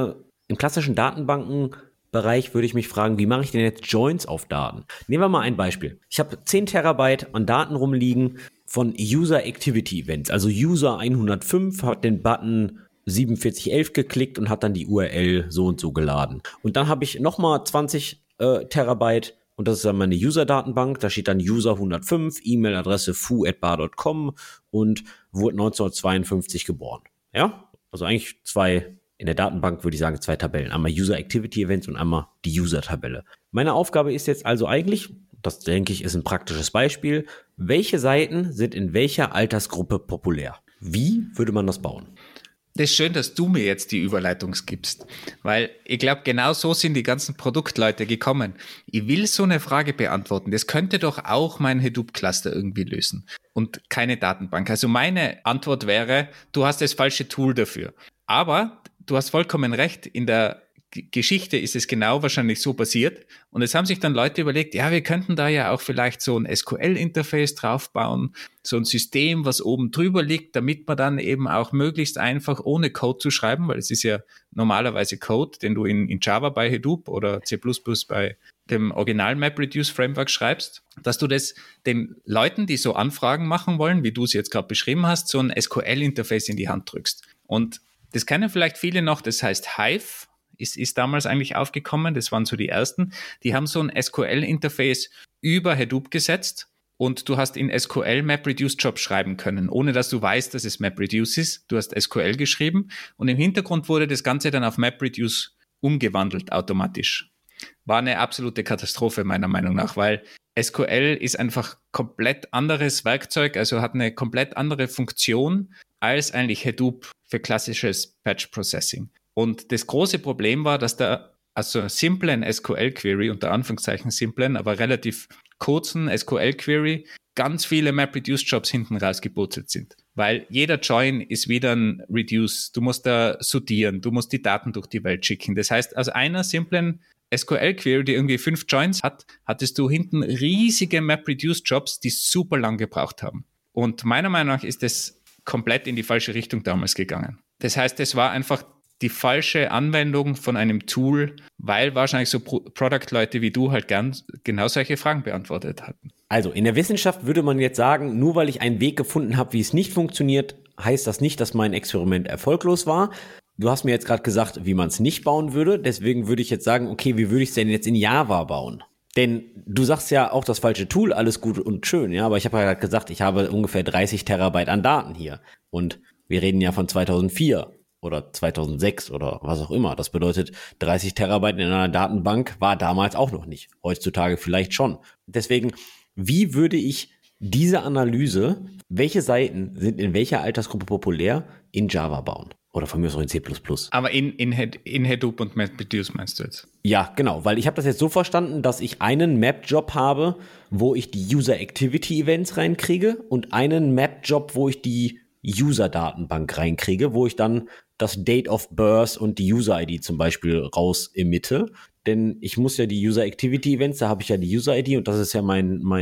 Im klassischen Datenbankenbereich würde ich mich fragen, wie mache ich denn jetzt Joins auf Daten? Nehmen wir mal ein Beispiel. Ich habe 10 Terabyte an Daten rumliegen von User Activity Events. Also User 105 hat den Button 4711 geklickt und hat dann die URL so und so geladen. Und dann habe ich nochmal 20 Terabyte und das ist dann meine User-Datenbank. Da steht dann User 105, E-Mail-Adresse fu@bar.com und wurde 1952 geboren. Ja, also eigentlich in der Datenbank würde ich sagen 2 Tabellen. Einmal User Activity Events und einmal die User-Tabelle. Meine Aufgabe ist jetzt also eigentlich, das denke ich ist ein praktisches Beispiel, welche Seiten sind in welcher Altersgruppe populär? Wie würde man das bauen? Das ist schön, dass du mir jetzt die Überleitung gibst, weil ich glaube, genau so sind die ganzen Produktleute gekommen. Ich will so eine Frage beantworten. Das könnte doch auch mein Hadoop-Cluster irgendwie lösen und keine Datenbank. Also meine Antwort wäre, du hast das falsche Tool dafür. Aber du hast vollkommen recht, in der Geschichte ist es genau wahrscheinlich so passiert. Und es haben sich dann Leute überlegt, ja, wir könnten da ja auch vielleicht so ein SQL-Interface draufbauen, so ein System, was oben drüber liegt, damit man dann eben auch möglichst einfach ohne Code zu schreiben, weil es ist ja normalerweise Code, den du in Java bei Hadoop oder C++ bei dem Original MapReduce Framework schreibst, dass du das den Leuten, die so Anfragen machen wollen, wie du es jetzt gerade beschrieben hast, so ein SQL-Interface in die Hand drückst. Und das kennen vielleicht viele noch, das heißt Hive, ist damals eigentlich aufgekommen, das waren so die ersten, die haben so ein SQL-Interface über Hadoop gesetzt und du hast in SQL MapReduce-Job schreiben können, ohne dass du weißt, dass es MapReduce ist. Du hast SQL geschrieben und im Hintergrund wurde das Ganze dann auf MapReduce umgewandelt automatisch. War eine absolute Katastrophe meiner Meinung nach, weil SQL ist einfach komplett anderes Werkzeug, also hat eine komplett andere Funktion als eigentlich Hadoop für klassisches Batch Processing. Und das große Problem war, dass da also simplen SQL-Query, unter Anführungszeichen simplen, aber relativ kurzen SQL-Query, ganz viele MapReduce-Jobs hinten rausgeputzelt sind. Weil jeder Join ist wieder ein Reduce. Du musst da sortieren, du musst die Daten durch die Welt schicken. Das heißt, aus einer simplen SQL-Query, die irgendwie 5 Joins hat, hattest du hinten riesige MapReduce-Jobs, die super lang gebraucht haben. Und meiner Meinung nach ist das komplett in die falsche Richtung damals gegangen. Das heißt, es war einfach die falsche Anwendung von einem Tool, weil wahrscheinlich so Product-Leute wie du halt gern genau solche Fragen beantwortet hatten. Also in der Wissenschaft würde man jetzt sagen, nur weil ich einen Weg gefunden habe, wie es nicht funktioniert, heißt das nicht, dass mein Experiment erfolglos war. Du hast mir jetzt gerade gesagt, wie man es nicht bauen würde. Deswegen würde ich jetzt sagen, okay, wie würde ich es denn jetzt in Java bauen? Denn du sagst ja auch das falsche Tool, alles gut und schön, ja, aber ich habe ja gerade gesagt, ich habe ungefähr 30 Terabyte an Daten hier. Und wir reden ja von 2004. Oder 2006 oder was auch immer. Das bedeutet, 30 Terabyte in einer Datenbank war damals auch noch nicht. Heutzutage vielleicht schon. Deswegen, wie würde ich diese Analyse, welche Seiten sind in welcher Altersgruppe populär, in Java bauen? Oder von mir aus auch in C++. Aber in Hadoop und MapReduce meinst du jetzt? Ja, genau, weil ich habe das jetzt so verstanden, dass ich einen Map-Job habe, wo ich die User-Activity-Events reinkriege und einen Map-Job, wo ich die User-Datenbank reinkriege, wo ich dann das Date of Birth und die User-ID zum Beispiel raus emitte. Denn ich muss ja die User-Activity-Events, da habe ich ja die User-ID und das ist ja mein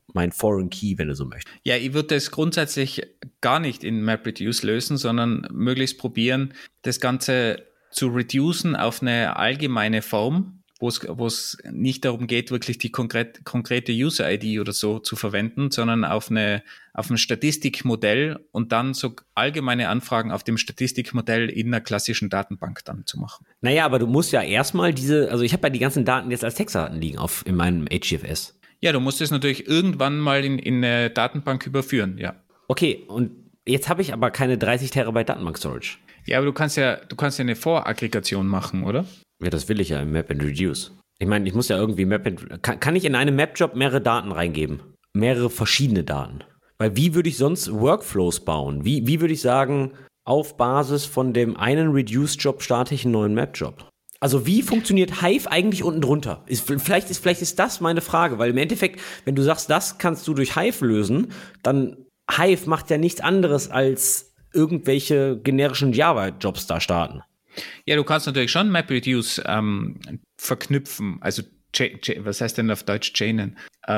mein Foreign Key, wenn du so möchtest. Ja, ich würde das grundsätzlich gar nicht in MapReduce lösen, sondern möglichst probieren, das Ganze zu reducen auf eine allgemeine Form, wo es nicht darum geht, wirklich die konkrete User-ID oder so zu verwenden, sondern auf ein Statistikmodell und dann so allgemeine Anfragen auf dem Statistikmodell in einer klassischen Datenbank dann zu machen. Naja, aber du musst ja erstmal also ich habe ja die ganzen Daten jetzt als Textdaten liegen in meinem HDFS. Ja, du musst es natürlich irgendwann mal in eine Datenbank überführen, ja. Okay, und jetzt habe ich aber keine 30 Terabyte Datenbank-Storage. Ja, aber du kannst ja eine Voraggregation machen, oder? Ja, das will ich ja im Map and Reduce. Ich meine, ich muss ja irgendwie kann ich in einem Map-Job mehrere Daten reingeben? Mehrere verschiedene Daten. Weil wie würde ich sonst Workflows bauen? Wie würde ich sagen, auf Basis von dem einen Reduce-Job starte ich einen neuen Map-Job? Also wie funktioniert Hive eigentlich unten drunter? Vielleicht ist das meine Frage, weil im Endeffekt, wenn du sagst, das kannst du durch Hive lösen, dann Hive macht ja nichts anderes als irgendwelche generischen Java-Jobs da starten. Ja, du kannst natürlich schon MapReduce verknüpfen, also was heißt denn auf Deutsch chainen?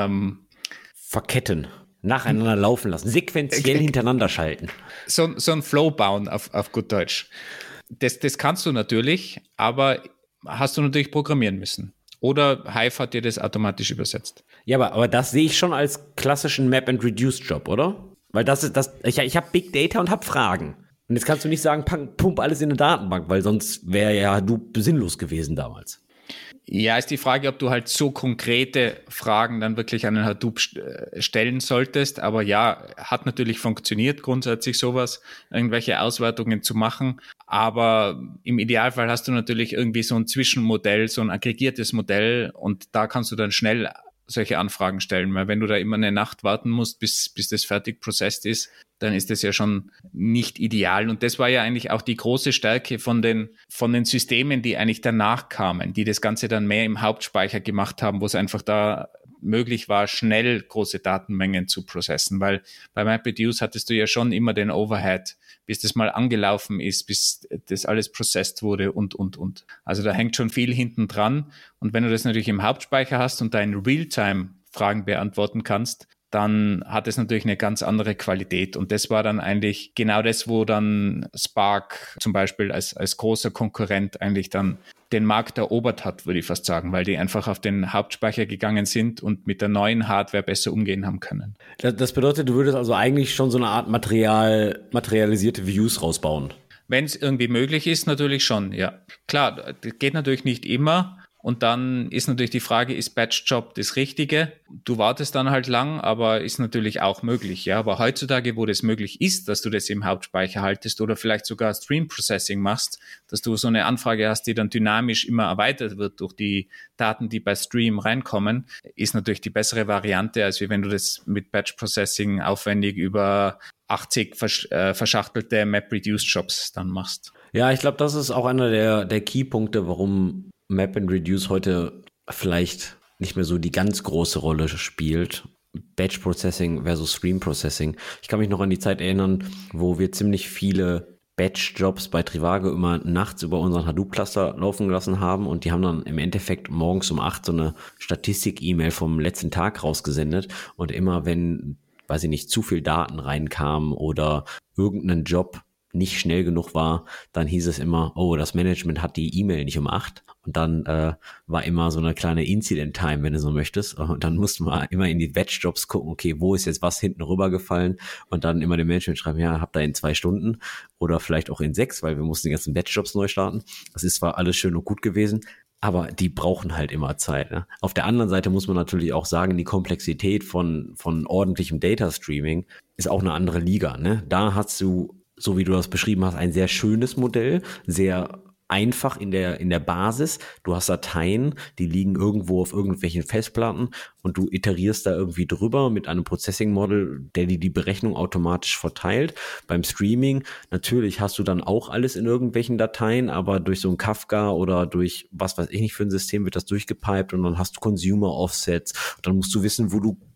Verketten, nacheinander laufen lassen, sequenziell hintereinander schalten. So ein Flow bauen auf gut Deutsch. Das kannst du natürlich, aber hast du natürlich programmieren müssen. Oder Hive hat dir das automatisch übersetzt. Ja, aber das sehe ich schon als klassischen Map-and-Reduce-Job, oder? Weil ich habe Big Data und habe Fragen. Und jetzt kannst du nicht sagen, pump alles in eine Datenbank, weil sonst wäre ja Hadoop sinnlos gewesen damals. Ja, ist die Frage, ob du halt so konkrete Fragen dann wirklich an den Hadoop stellen solltest. Aber ja, hat natürlich funktioniert, grundsätzlich sowas, irgendwelche Auswertungen zu machen. Aber im Idealfall hast du natürlich irgendwie so ein Zwischenmodell, so ein aggregiertes Modell und da kannst du dann schnell solche Anfragen stellen, weil wenn du da immer eine Nacht warten musst, bis das fertig processed ist, dann ist das ja schon nicht ideal. Und das war ja eigentlich auch die große Stärke von den Systemen, die eigentlich danach kamen, die das Ganze dann mehr im Hauptspeicher gemacht haben, wo es einfach da möglich war, schnell große Datenmengen zu processen, weil bei MapReduce hattest du ja schon immer den Overhead, bis das mal angelaufen ist, bis das alles processed wurde und. Also da hängt schon viel hinten dran. Und wenn du das natürlich im Hauptspeicher hast und da in Realtime Fragen beantworten kannst, dann hat es natürlich eine ganz andere Qualität. Und das war dann eigentlich genau das, wo dann Spark zum Beispiel als großer Konkurrent eigentlich dann den Markt erobert hat, würde ich fast sagen, weil die einfach auf den Hauptspeicher gegangen sind und mit der neuen Hardware besser umgehen haben können. Das bedeutet, du würdest also eigentlich schon so eine Art materialisierte Views rausbauen? Wenn es irgendwie möglich ist, natürlich schon, ja. Klar, das geht natürlich nicht immer. Und dann ist natürlich die Frage, ist Batch-Job das Richtige? Du wartest dann halt lang, aber ist natürlich auch möglich, ja. Aber heutzutage, wo das möglich ist, dass du das im Hauptspeicher haltest oder vielleicht sogar Stream-Processing machst, dass du so eine Anfrage hast, die dann dynamisch immer erweitert wird durch die Daten, die bei Stream reinkommen, ist natürlich die bessere Variante, als wenn du das mit Batch-Processing aufwendig über 80 verschachtelte MapReduce-Jobs dann machst. Ja, ich glaube, das ist auch einer der Keypunkte, warum Map and Reduce heute vielleicht nicht mehr so die ganz große Rolle spielt. Batch Processing versus Stream Processing. Ich kann mich noch an die Zeit erinnern, wo wir ziemlich viele Batch-Jobs bei Trivago immer nachts über unseren Hadoop-Cluster laufen gelassen haben und die haben dann im Endeffekt morgens um 8 so eine Statistik-E-Mail vom letzten Tag rausgesendet und immer wenn, weiß ich nicht, zu viel Daten reinkamen oder irgendein Job nicht schnell genug war, dann hieß es immer, oh, das Management hat die E-Mail nicht um 8 und dann war immer so eine kleine Incident-Time, wenn du so möchtest und dann mussten wir immer in die Batch-Jobs gucken, okay, wo ist jetzt was hinten rübergefallen und dann immer dem Management schreiben, ja, habt ihr in 2 Stunden oder vielleicht auch in 6, weil wir mussten die ganzen Batch-Jobs neu starten. Das ist zwar alles schön und gut gewesen, aber die brauchen halt immer Zeit. Ne? Auf der anderen Seite muss man natürlich auch sagen, die Komplexität von ordentlichem Data-Streaming ist auch eine andere Liga. Ne? Da hast du, so wie du das beschrieben hast, ein sehr schönes Modell, sehr einfach in der Basis. Du hast Dateien, die liegen irgendwo auf irgendwelchen Festplatten und du iterierst da irgendwie drüber mit einem Processing-Model, der dir die Berechnung automatisch verteilt. Beim Streaming, natürlich hast du dann auch alles in irgendwelchen Dateien, aber durch so ein Kafka oder durch was weiß ich nicht für ein System wird das durchgepiped und dann hast du Consumer-Offsets. Dann musst du wissen, wo du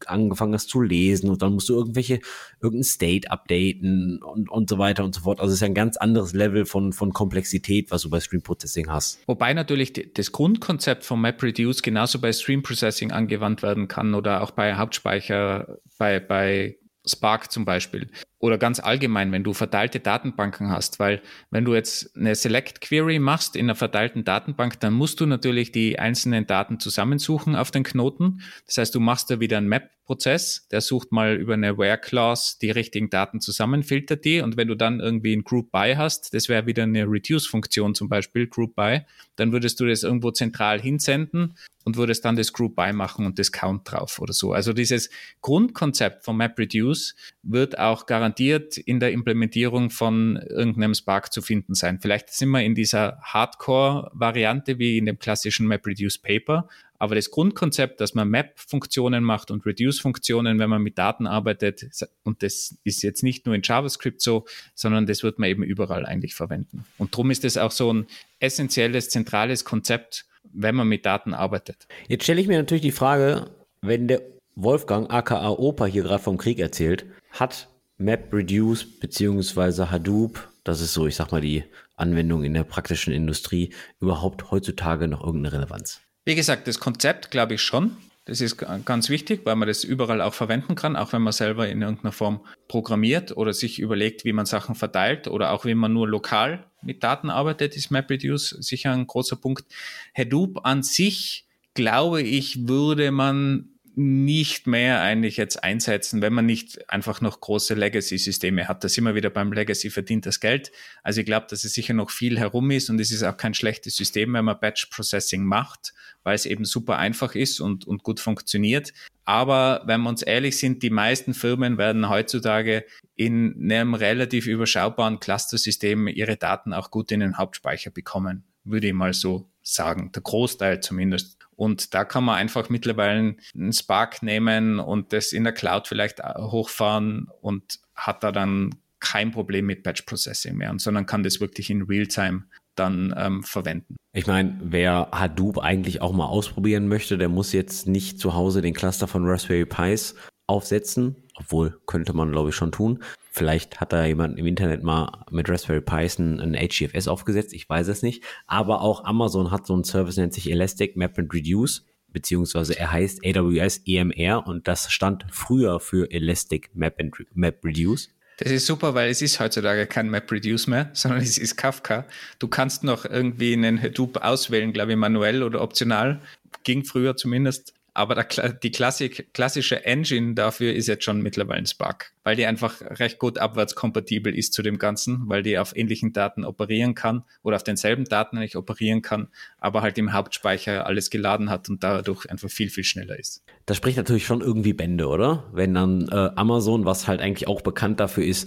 angefangen hast zu lesen und dann musst du irgendein State updaten und so weiter und so fort. Also es ist ja ein ganz anderes Level von Komplexität, was du bei Stream Processing hast. Wobei natürlich das Grundkonzept von MapReduce genauso bei Stream Processing angewandt werden kann oder auch bei Hauptspeicher, bei Spark zum Beispiel. Oder ganz allgemein, wenn du verteilte Datenbanken hast, weil wenn du jetzt eine Select Query machst in einer verteilten Datenbank, dann musst du natürlich die einzelnen Daten zusammensuchen auf den Knoten. Das heißt, du machst da wieder einen Map-Prozess, der sucht mal über eine Where-Clause die richtigen Daten zusammen, filtert die und wenn du dann irgendwie ein Group By hast, das wäre wieder eine Reduce-Funktion zum Beispiel, Group By, dann würdest du das irgendwo zentral hinsenden und würdest dann das Group By machen und das Count drauf oder so. Also dieses Grundkonzept von MapReduce wird auch garantiert in der Implementierung von irgendeinem Spark zu finden sein. Vielleicht sind wir in dieser Hardcore-Variante wie in dem klassischen MapReduce Paper, aber das Grundkonzept, dass man Map-Funktionen macht und Reduce-Funktionen, wenn man mit Daten arbeitet, und das ist jetzt nicht nur in JavaScript so, sondern das wird man eben überall eigentlich verwenden. Und darum ist es auch so ein essentielles, zentrales Konzept, wenn man mit Daten arbeitet. Jetzt stelle ich mir natürlich die Frage, wenn der Wolfgang, aka Opa, hier gerade vom Krieg erzählt, hat MapReduce beziehungsweise Hadoop, das ist so, ich sag mal, die Anwendung in der praktischen Industrie, überhaupt heutzutage noch irgendeine Relevanz? Wie gesagt, das Konzept glaube ich schon. Das ist ganz wichtig, weil man das überall auch verwenden kann, auch wenn man selber in irgendeiner Form programmiert oder sich überlegt, wie man Sachen verteilt oder auch wie man nur lokal mit Daten arbeitet, ist MapReduce sicher ein großer Punkt. Hadoop an sich, glaube ich, würde man nicht mehr eigentlich jetzt einsetzen, wenn man nicht einfach noch große Legacy-Systeme hat. Da sind wir wieder beim Legacy verdient das Geld. Also ich glaube, dass es sicher noch viel herum ist und es ist auch kein schlechtes System, wenn man Batch-Processing macht, weil es eben super einfach ist und gut funktioniert. Aber wenn wir uns ehrlich sind, die meisten Firmen werden heutzutage in einem relativ überschaubaren Cluster-System ihre Daten auch gut in den Hauptspeicher bekommen, würde ich mal so sagen. Der Großteil zumindest. Und da kann man einfach mittlerweile einen Spark nehmen und das in der Cloud vielleicht hochfahren und hat da dann kein Problem mit Batch Processing mehr, sondern kann das wirklich in Realtime dann verwenden. Ich meine, wer Hadoop eigentlich auch mal ausprobieren möchte, der muss jetzt nicht zu Hause den Cluster von Raspberry Pis aufsetzen, obwohl könnte man, glaube ich, schon tun. Vielleicht hat da jemand im Internet mal mit Raspberry Pi ein HDFS aufgesetzt, ich weiß es nicht. Aber auch Amazon hat so einen Service, nennt sich Elastic Map and Reduce, beziehungsweise er heißt AWS EMR und das stand früher für Elastic Map Reduce. Das ist super, weil es ist heutzutage kein MapReduce mehr, sondern es ist Kafka. Du kannst noch irgendwie einen Hadoop auswählen, glaube ich, manuell oder optional. Ging früher zumindest. Aber die klassische Engine dafür ist jetzt schon mittlerweile ein Spark, weil die einfach recht gut abwärtskompatibel ist zu dem Ganzen, weil die auf ähnlichen Daten operieren kann oder auf denselben Daten eigentlich operieren kann, aber halt im Hauptspeicher alles geladen hat und dadurch einfach viel, viel schneller ist. Das spricht natürlich schon irgendwie Bände, oder? Wenn dann Amazon, was halt eigentlich auch bekannt dafür ist,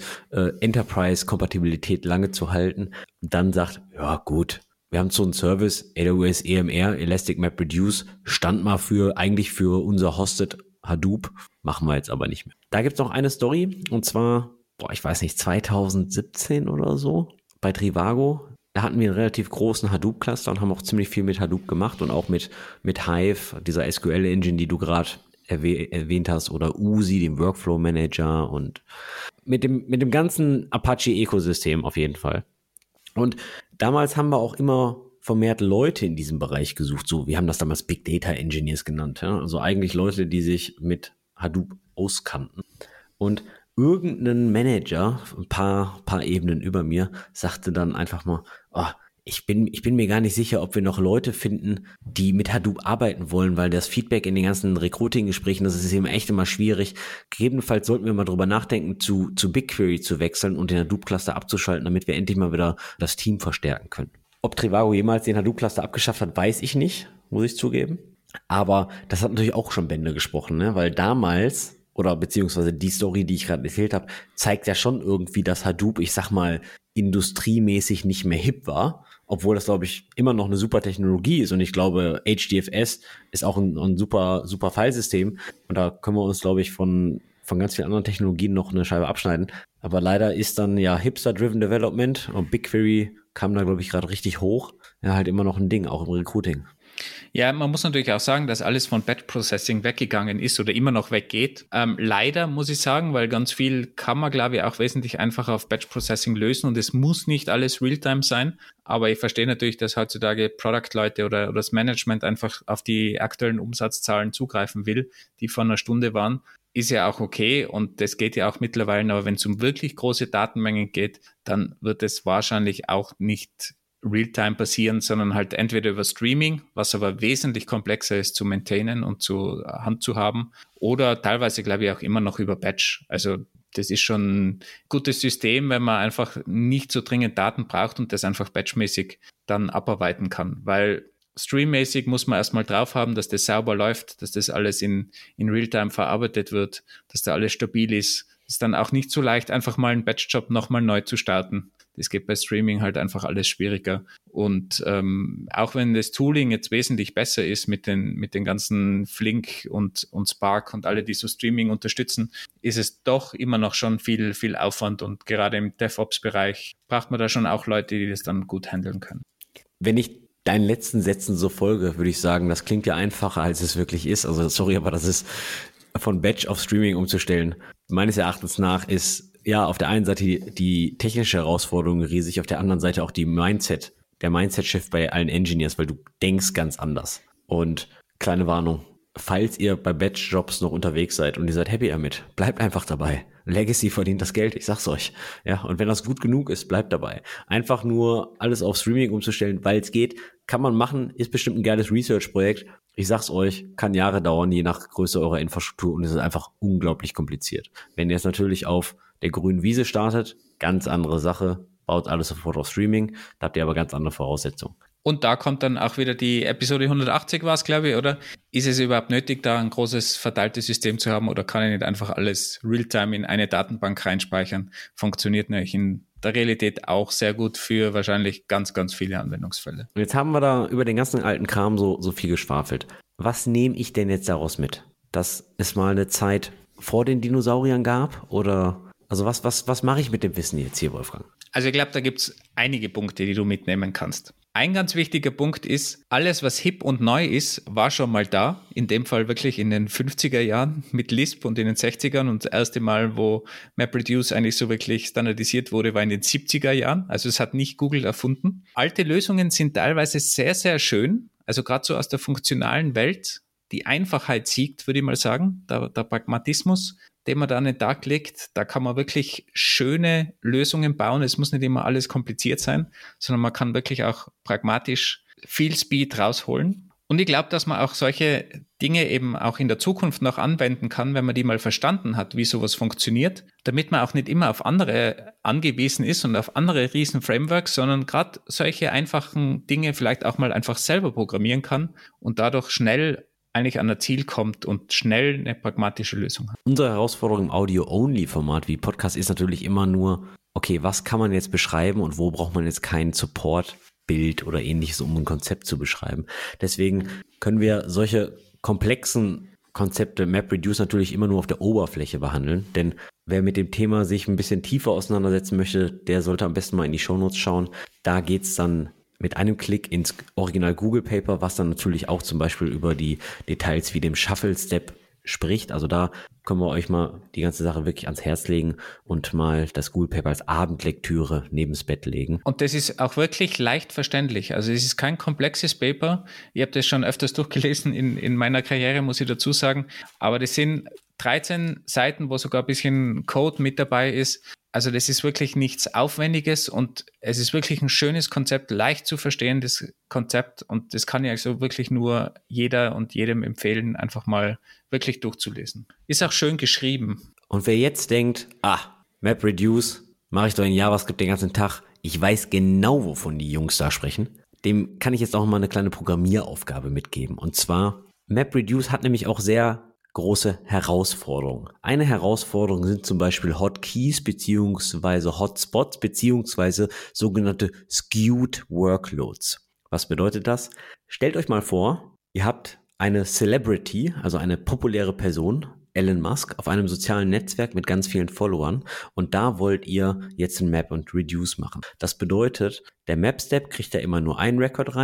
Enterprise-Kompatibilität lange zu halten, dann sagt, ja gut, wir haben so einen Service, AWS EMR, Elastic Map Reduce, stand mal eigentlich für unser Hosted Hadoop, machen wir jetzt aber nicht mehr. Da gibt's noch eine Story, und zwar, ich weiß nicht, 2017 oder so, bei Trivago. Da hatten wir einen relativ großen Hadoop-Cluster und haben auch ziemlich viel mit Hadoop gemacht und auch mit Hive, dieser SQL-Engine, die du gerade erwähnt hast, oder USI, dem Workflow-Manager und mit dem ganzen Apache-Ökosystem auf jeden Fall. Und damals haben wir auch immer vermehrt Leute in diesem Bereich gesucht. So, wir haben das damals Big Data Engineers genannt. Ja? Also eigentlich Leute, die sich mit Hadoop auskannten. Und irgendein Manager, ein paar Ebenen über mir, sagte dann einfach mal, ich bin mir gar nicht sicher, ob wir noch Leute finden, die mit Hadoop arbeiten wollen, weil das Feedback in den ganzen Recruiting-Gesprächen, das ist eben echt immer schwierig. Gegebenenfalls sollten wir mal drüber nachdenken, zu BigQuery zu wechseln und den Hadoop-Cluster abzuschalten, damit wir endlich mal wieder das Team verstärken können. Ob Trivago jemals den Hadoop-Cluster abgeschafft hat, weiß ich nicht, muss ich zugeben. Aber das hat natürlich auch schon Bände gesprochen, ne? Weil damals, oder beziehungsweise die Story, die ich gerade erzählt habe, zeigt ja schon irgendwie, dass Hadoop, ich sag mal, industriemäßig nicht mehr hip war. Obwohl das, glaube ich, immer noch eine super Technologie ist. Und ich glaube, HDFS ist auch ein super Filesystem. Und da können wir uns, glaube ich, von ganz vielen anderen Technologien noch eine Scheibe abschneiden. Aber leider ist dann ja Hipster-Driven Development und BigQuery kam da, glaube ich, gerade richtig hoch. Ja, halt immer noch ein Ding, auch im Recruiting. Ja, man muss natürlich auch sagen, dass alles von Batch Processing weggegangen ist oder immer noch weggeht. Leider muss ich sagen, weil ganz viel kann man, glaube ich, auch wesentlich einfacher auf Batch Processing lösen und es muss nicht alles Realtime sein. Aber ich verstehe natürlich, dass heutzutage Product-Leute oder das Management einfach auf die aktuellen Umsatzzahlen zugreifen will, die vor einer Stunde waren. Ist ja auch okay und das geht ja auch mittlerweile, aber wenn es um wirklich große Datenmengen geht, dann wird es wahrscheinlich auch nicht Realtime passieren, sondern halt entweder über Streaming, was aber wesentlich komplexer ist zu maintainen und zu Hand zu haben, oder teilweise glaube ich auch immer noch über Batch. Also das ist schon ein gutes System, wenn man einfach nicht so dringend Daten braucht und das einfach batchmäßig dann abarbeiten kann, weil streammäßig muss man erstmal drauf haben, dass das sauber läuft, dass das alles in Realtime verarbeitet wird, dass da alles stabil ist. Es ist dann auch nicht so leicht, einfach mal einen Batch-Job nochmal neu zu starten. Das geht bei Streaming halt einfach alles schwieriger. Und auch wenn das Tooling jetzt wesentlich besser ist mit den ganzen Flink und Spark und alle, die so Streaming unterstützen, ist es doch immer noch schon viel, viel Aufwand. Und gerade im DevOps-Bereich braucht man da schon auch Leute, die das dann gut handeln können. Wenn ich deinen letzten Sätzen so folge, würde ich sagen, das klingt ja einfacher, als es wirklich ist. Also sorry, aber das ist von Batch auf Streaming umzustellen. Meines Erachtens nach ist ja auf der einen Seite die technische Herausforderung riesig, auf der anderen Seite auch der Mindset-Shift bei allen Engineers, weil du denkst ganz anders. Und kleine Warnung, falls ihr bei Batch-Jobs noch unterwegs seid und ihr seid happy damit, bleibt einfach dabei. Legacy verdient das Geld, ich sag's euch. Ja, und wenn das gut genug ist, bleibt dabei. Einfach nur alles auf Streaming umzustellen, weil es geht, kann man machen, ist bestimmt ein geiles Research-Projekt. Ich sag's euch, kann Jahre dauern, je nach Größe eurer Infrastruktur und es ist einfach unglaublich kompliziert. Wenn ihr jetzt natürlich auf der grünen Wiese startet, ganz andere Sache, baut alles sofort auf Streaming, da habt ihr aber ganz andere Voraussetzungen. Und da kommt dann auch wieder die Episode 180 war es, glaube ich, oder? Ist es überhaupt nötig, da ein großes verteiltes System zu haben oder kann ich nicht einfach alles Realtime in eine Datenbank reinspeichern? Funktioniert nämlich in der Realität auch sehr gut für wahrscheinlich ganz, ganz viele Anwendungsfälle. Und jetzt haben wir da über den ganzen alten Kram so viel geschwafelt. Was nehme ich denn jetzt daraus mit? Dass es mal eine Zeit vor den Dinosauriern gab? Oder also was mache ich mit dem Wissen jetzt hier, Wolfgang? Also ich glaube, da gibt es einige Punkte, die du mitnehmen kannst. Ein ganz wichtiger Punkt ist, alles, was hip und neu ist, war schon mal da. In dem Fall wirklich in den 50er Jahren mit Lisp und in den 60ern. Und das erste Mal, wo MapReduce eigentlich so wirklich standardisiert wurde, war in den 70er Jahren. Also es hat nicht Google erfunden. Alte Lösungen sind teilweise sehr, sehr schön. Also gerade so aus der funktionalen Welt. Die Einfachheit siegt, würde ich mal sagen. Der Pragmatismus, den man da an den Tag legt, da kann man wirklich schöne Lösungen bauen. Es muss nicht immer alles kompliziert sein, sondern man kann wirklich auch pragmatisch viel Speed rausholen. Und ich glaube, dass man auch solche Dinge eben auch in der Zukunft noch anwenden kann, wenn man die mal verstanden hat, wie sowas funktioniert, damit man auch nicht immer auf andere angewiesen ist und auf andere riesen Frameworks, sondern gerade solche einfachen Dinge vielleicht auch mal einfach selber programmieren kann und dadurch schnell eigentlich an ein Ziel kommt und schnell eine pragmatische Lösung hat. Unsere Herausforderung im Audio-Only-Format wie Podcast ist natürlich immer nur, okay, was kann man jetzt beschreiben und wo braucht man jetzt keinen Support-Bild oder ähnliches, um ein Konzept zu beschreiben. Deswegen können wir solche komplexen Konzepte MapReduce natürlich immer nur auf der Oberfläche behandeln, denn wer mit dem Thema sich ein bisschen tiefer auseinandersetzen möchte, der sollte am besten mal in die Shownotes schauen. Da geht's dann mit einem Klick ins Original Google Paper, was dann natürlich auch zum Beispiel über die Details wie dem Shuffle Step spricht. Also da können wir euch mal die ganze Sache wirklich ans Herz legen und mal das Google Paper als Abendlektüre neben's Bett legen. Und das ist auch wirklich leicht verständlich. Also es ist kein komplexes Paper. Ich habe das schon öfters durchgelesen in meiner Karriere, muss ich dazu sagen. Aber das sind 13 Seiten, wo sogar ein bisschen Code mit dabei ist. Also das ist wirklich nichts Aufwendiges und es ist wirklich ein schönes Konzept, leicht zu verstehendes Konzept und das kann ich also wirklich nur jeder und jedem empfehlen, einfach mal wirklich durchzulesen. Ist auch schön geschrieben. Und wer jetzt denkt, MapReduce, mache ich doch in JavaScript den ganzen Tag, ich weiß genau, wovon die Jungs da sprechen, dem kann ich jetzt auch mal eine kleine Programmieraufgabe mitgeben. Und zwar, MapReduce hat nämlich auch sehr große Herausforderungen. Eine Herausforderung sind zum Beispiel Hotkeys beziehungsweise Hotspots beziehungsweise sogenannte Skewed Workloads. Was bedeutet das? Stellt euch mal vor, ihr habt eine Celebrity, also eine populäre Person, Elon Musk, auf einem sozialen Netzwerk mit ganz vielen Followern und da wollt ihr jetzt ein Map und Reduce machen. Das bedeutet, der Map-Step kriegt ja immer nur einen Record rein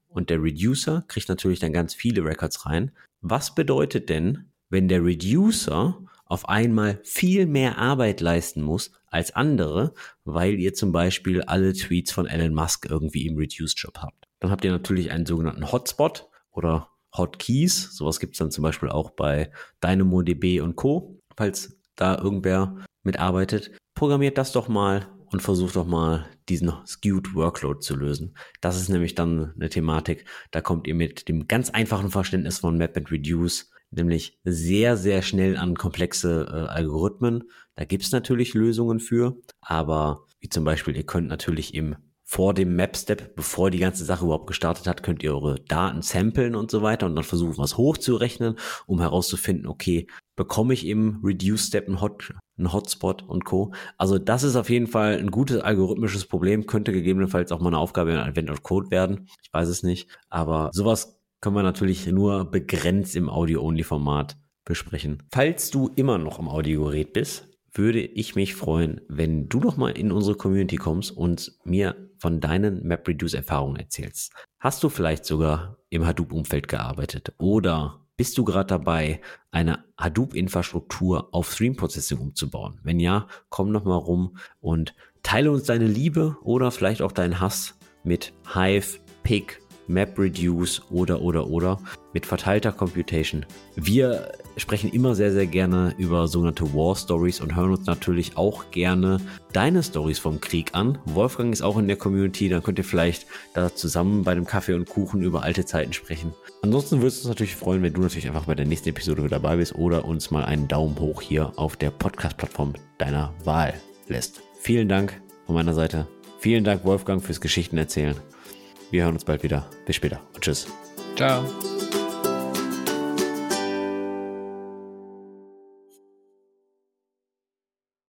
und der Reducer kriegt natürlich dann ganz viele Records rein. Was bedeutet denn, wenn der Reducer auf einmal viel mehr Arbeit leisten muss als andere, weil ihr zum Beispiel alle Tweets von Elon Musk irgendwie im Reduce-Job habt? Dann habt ihr natürlich einen sogenannten Hotspot oder Hotkeys. Sowas gibt es dann zum Beispiel auch bei DynamoDB und Co., falls da irgendwer mitarbeitet. Programmiert das doch mal und versucht doch mal diesen Skewed Workload zu lösen. Das ist nämlich dann eine Thematik, da kommt ihr mit dem ganz einfachen Verständnis von Map and Reduce nämlich sehr, sehr schnell an komplexe Algorithmen. Da gibt es natürlich Lösungen für, aber wie zum Beispiel, ihr könnt natürlich vor dem Map-Step, bevor die ganze Sache überhaupt gestartet hat, könnt ihr eure Daten samplen und so weiter und dann versuchen, was hochzurechnen, um herauszufinden, okay, bekomme ich im Reduce-Step einen Hotspot und Co. Also das ist auf jeden Fall ein gutes algorithmisches Problem, könnte gegebenenfalls auch mal eine Aufgabe in Advent of Code werden. Ich weiß es nicht, aber sowas können wir natürlich nur begrenzt im Audio-Only-Format besprechen. Falls du immer noch am Audiogerät bist, würde ich mich freuen, wenn du doch mal in unsere Community kommst und mir von deinen MapReduce-Erfahrungen erzählst. Hast du vielleicht sogar im Hadoop-Umfeld gearbeitet oder bist du gerade dabei, eine Hadoop-Infrastruktur auf Stream Processing umzubauen? Wenn ja, komm noch mal rum und teile uns deine Liebe oder vielleicht auch deinen Hass mit Hive, Pig, MapReduce oder mit verteilter Computation. Wir sprechen immer sehr, sehr gerne über sogenannte War Stories und hören uns natürlich auch gerne deine Stories vom Krieg an. Wolfgang ist auch in der Community, dann könnt ihr vielleicht da zusammen bei dem Kaffee und Kuchen über alte Zeiten sprechen. Ansonsten würde es uns natürlich freuen, wenn du natürlich einfach bei der nächsten Episode wieder dabei bist oder uns mal einen Daumen hoch hier auf der Podcast-Plattform deiner Wahl lässt. Vielen Dank von meiner Seite. Vielen Dank, Wolfgang, fürs Geschichten erzählen. Wir hören uns bald wieder. Bis später und tschüss. Ciao.